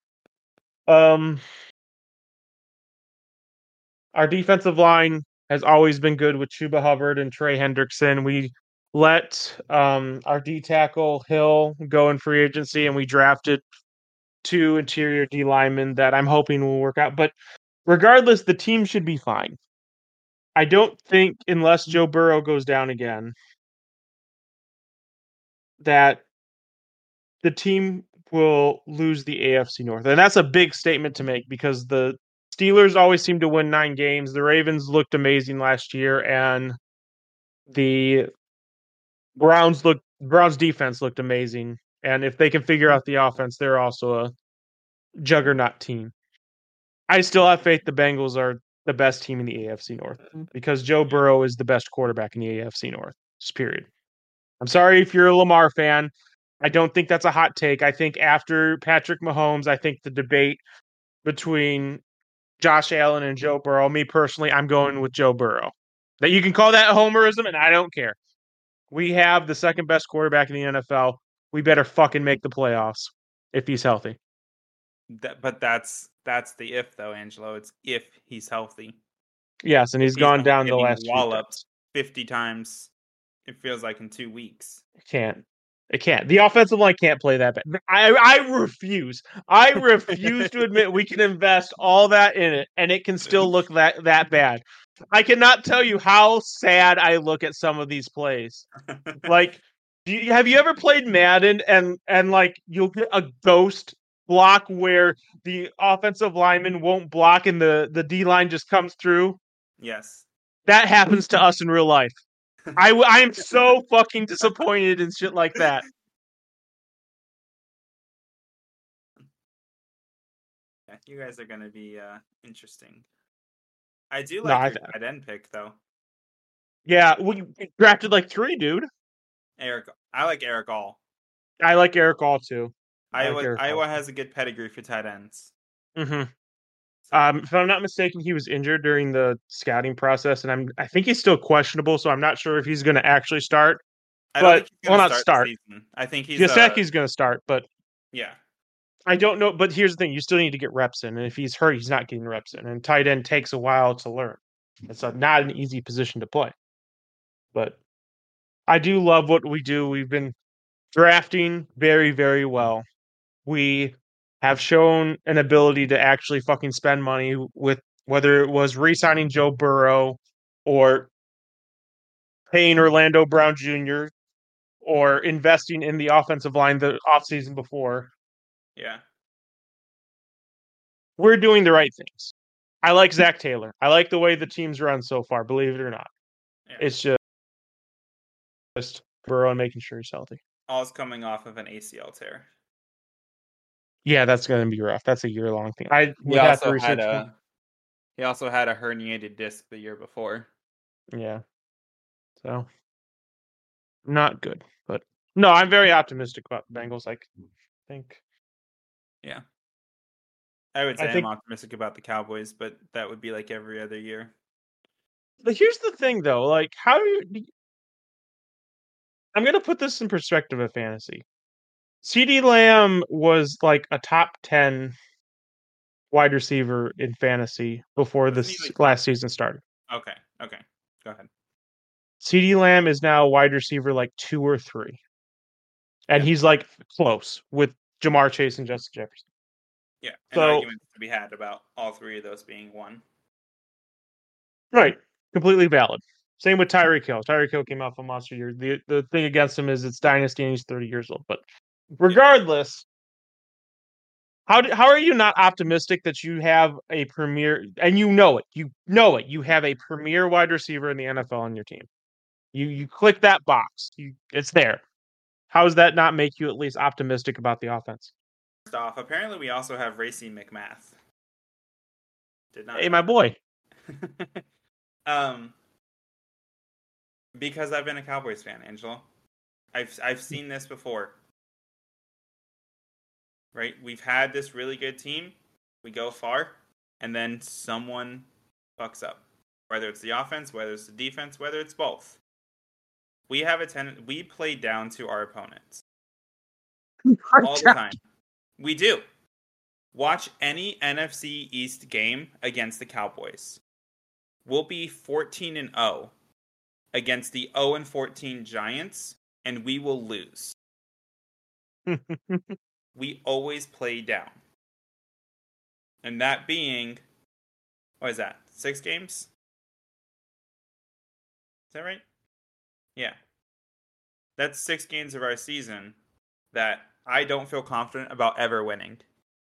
Our defensive line has always been good with Chuba Hubbard and Trey Hendrickson. We let our D tackle Hill go in free agency, and we drafted 2 interior D linemen that I'm hoping will work out. But regardless, the team should be fine. I don't think, unless Joe Burrow goes down again, that the team will lose the AFC North. And that's a big statement to make because the Steelers always seem to win 9 games. The Ravens looked amazing last year, and the Browns defense looked amazing. And if they can figure out the offense, they're also a juggernaut team. I still have faith the Bengals are the best team in the AFC North because Joe Burrow is the best quarterback in the AFC North. Just period. I'm sorry if you're a Lamar fan. I don't think that's a hot take. I think after Patrick Mahomes, I think the debate between Josh Allen and Joe Burrow, me personally, I'm going with Joe Burrow. That you can call that homerism, and I don't care. We have the second best quarterback in the NFL. We better fucking make the playoffs if he's healthy. But that's the if though, Angelo. It's if he's healthy. Yes, and he's gone down the last walloped 50 times. It feels like in 2 weeks. It can't. The offensive line can't play that bad. I refuse. I refuse to admit we can invest all that in it, and it can still look that bad. I cannot tell you how sad I look at some of these plays. Like, have you ever played Madden and like you'll get a ghost block where the offensive lineman won't block and the D line just comes through? Yes. That happens to us in real life. I am so fucking disappointed in shit like that. Yeah, you guys are going to be interesting. I do like your tight end pick, though. Yeah, we drafted like 3, dude. I like Eric All. I like Eric All, too. Iowa has a good pedigree for tight ends. Mm-hmm. If I'm not mistaken, he was injured during the scouting process, and I think he's still questionable, so I'm not sure if he's going to actually start. I don't think he's going to start. I think he's going to start, but yeah, I don't know. But here's the thing: you still need to get reps in, and if he's hurt, he's not getting reps in. And tight end takes a while to learn. It's not an easy position to play. But I do love what we do. We've been drafting very, very well. We have shown an ability to actually fucking spend money with whether it was re-signing Joe Burrow or paying Orlando Brown Jr. or investing in the offensive line the offseason before. Yeah. We're doing the right things. I like Zach Taylor. I like the way the team's run so far, believe it or not. Yeah. It's just Burrow and making sure he's healthy. All's coming off of an ACL tear. Yeah, that's going to be rough. That's a year-long thing. He also had a herniated disc the year before. Yeah. So, not good. But, no, I'm very optimistic about the Bengals. I think. Yeah. I would say I'm optimistic about the Cowboys, but that would be like every other year. But here's the thing, though. Like, how do you... I'm going to put this in perspective of fantasy. CeeDee Lamb was like a top 10 wide receiver in fantasy before last season started. Okay. Go ahead. CeeDee Lamb is now wide receiver like 2 or 3. And he's like close with Jamar Chase and Justin Jefferson. Yeah, and arguments to be had about all 3 of those being 1. Right. Completely valid. Same with Tyreek Hill. Tyreek Hill came off a monster year. The thing against him is it's dynasty and he's 30 years old. But regardless, how are you not optimistic that you have a premier, and you know it, you have a premier wide receiver in the NFL on your team. You click that box. It's there. How does that not make you at least optimistic about the offense? First off, apparently we also have Racey McMath. Hey, my boy. Because I've been a Cowboys fan, Angelo. I've seen this before. Right? We've had this really good team. We go far, and then someone fucks up. Whether it's the offense, whether it's the defense, whether it's both. We have we play down to our opponents. All the time. We do. Watch any NFC East game against the Cowboys. We'll be 14-0 against the 0-14 Giants, and we will lose. We always play down. And that being, what is that, 6 games? Is that right? Yeah. That's 6 games of our season that I don't feel confident about ever winning.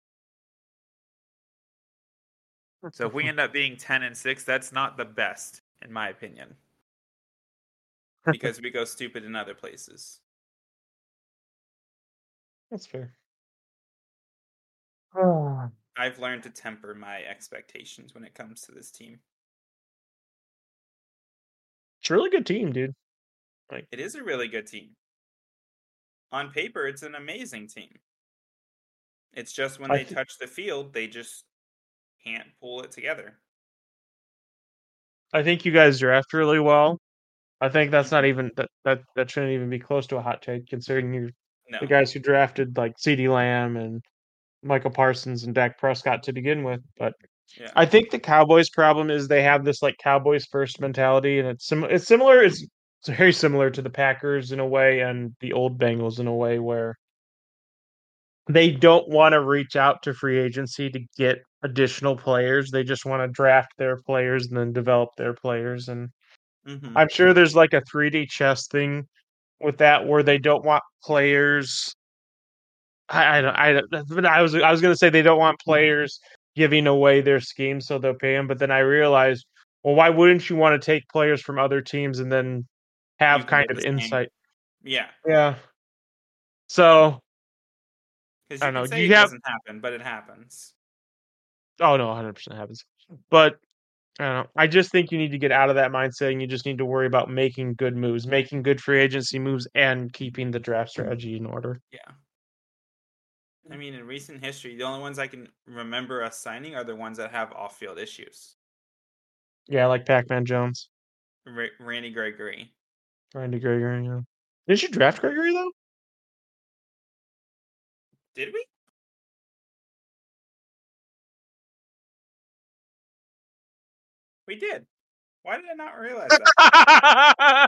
So if we end up being 10-6, that's not the best, in my opinion, because we go stupid in other places. That's fair. I've learned to temper my expectations when it comes to this team. It's a really good team, dude. It is a really good team. On paper, it's an amazing team. It's just when they touch the field, they just can't pull it together. I think you guys draft really well. I think that's not even that shouldn't even be close to a hot take, considering you're the guys who drafted like CeeDee Lamb and Michael Parsons and Dak Prescott to begin with. But Yeah. I think the Cowboys' problem is they have this like Cowboys first mentality, and it's similar. It's very similar to the Packers in a way, and the old Bengals in a way, where they don't want to reach out to free agency to get additional players. They just want to draft their players and then develop their players. And I'm sure there's like a 3D chess thing with that where they don't want players. I was going to say they don't want players giving away their schemes so they'll pay them, but then I realized, well, why wouldn't you want to take players from other teams and then have kind of insight? Yeah. Yeah. So because I you don't know. can say it doesn't happen, but it happens. Oh no, 100% happens. But I don't know. I just think you need to get out of that mindset, and you just need to worry about making good moves, making good free agency moves, and keeping the draft strategy in order. Yeah. I mean, in recent history, the only ones I can remember us signing are the ones that have off-field issues. Yeah, like Pac-Man Jones. Randy Gregory. Randy Gregory, yeah. Did you draft Gregory, though? Did we? We did. Why did I not realize that?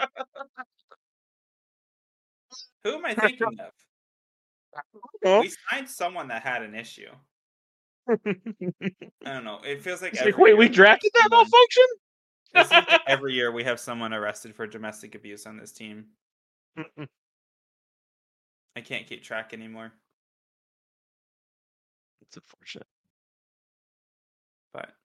Who am I thinking of? We signed someone that had an issue. I don't know. It feels like wait, we drafted that malfunction? It seems like every year we have someone arrested for domestic abuse on this team. I can't keep track anymore. It's unfortunate. But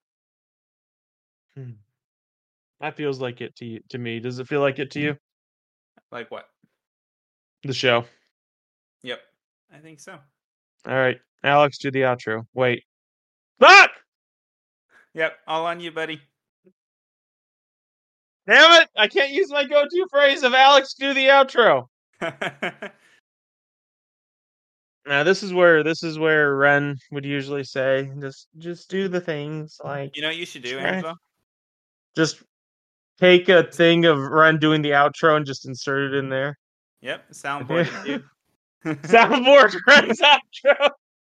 that feels like it to me. Does it feel like it to you? Like what? The show. Yep. I think so. All right. Alex, do the outro. Wait. Fuck! Yep. All on you, buddy. Damn it! I can't use my go-to phrase of Alex, do the outro. Now this is where Ren would usually say, just do the things like. You know what you should do, Angelo? Just take a thing of Ren doing the outro and just insert it in there. Yep, soundboard it, dude. Soundboard Ren's outro.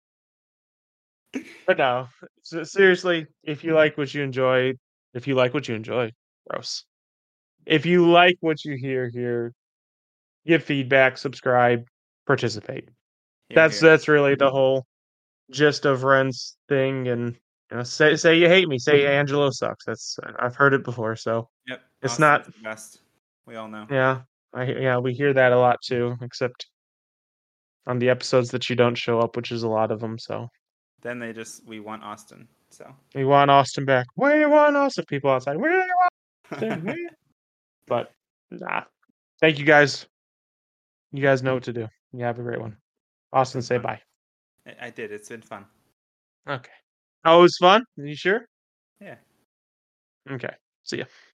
But no, seriously, if you like what you enjoy, gross. If you like what you hear here, give feedback, subscribe, participate. That's really the whole gist of Ren's thing. And say you hate me, say Angelo sucks. I've heard it before, so yep, it's Austin's not the best. We all know. Yeah, we hear that a lot too, except on the episodes that you don't show up, which is a lot of them. So then we want Austin. So we want Austin back. We want Austin. People outside. We want Austin. But nah. Thank you guys. You guys know what to do. You have a great one. Austin, say bye. I did. It's been fun. Okay. Oh, it was fun? Are you sure? Yeah. Okay. See ya.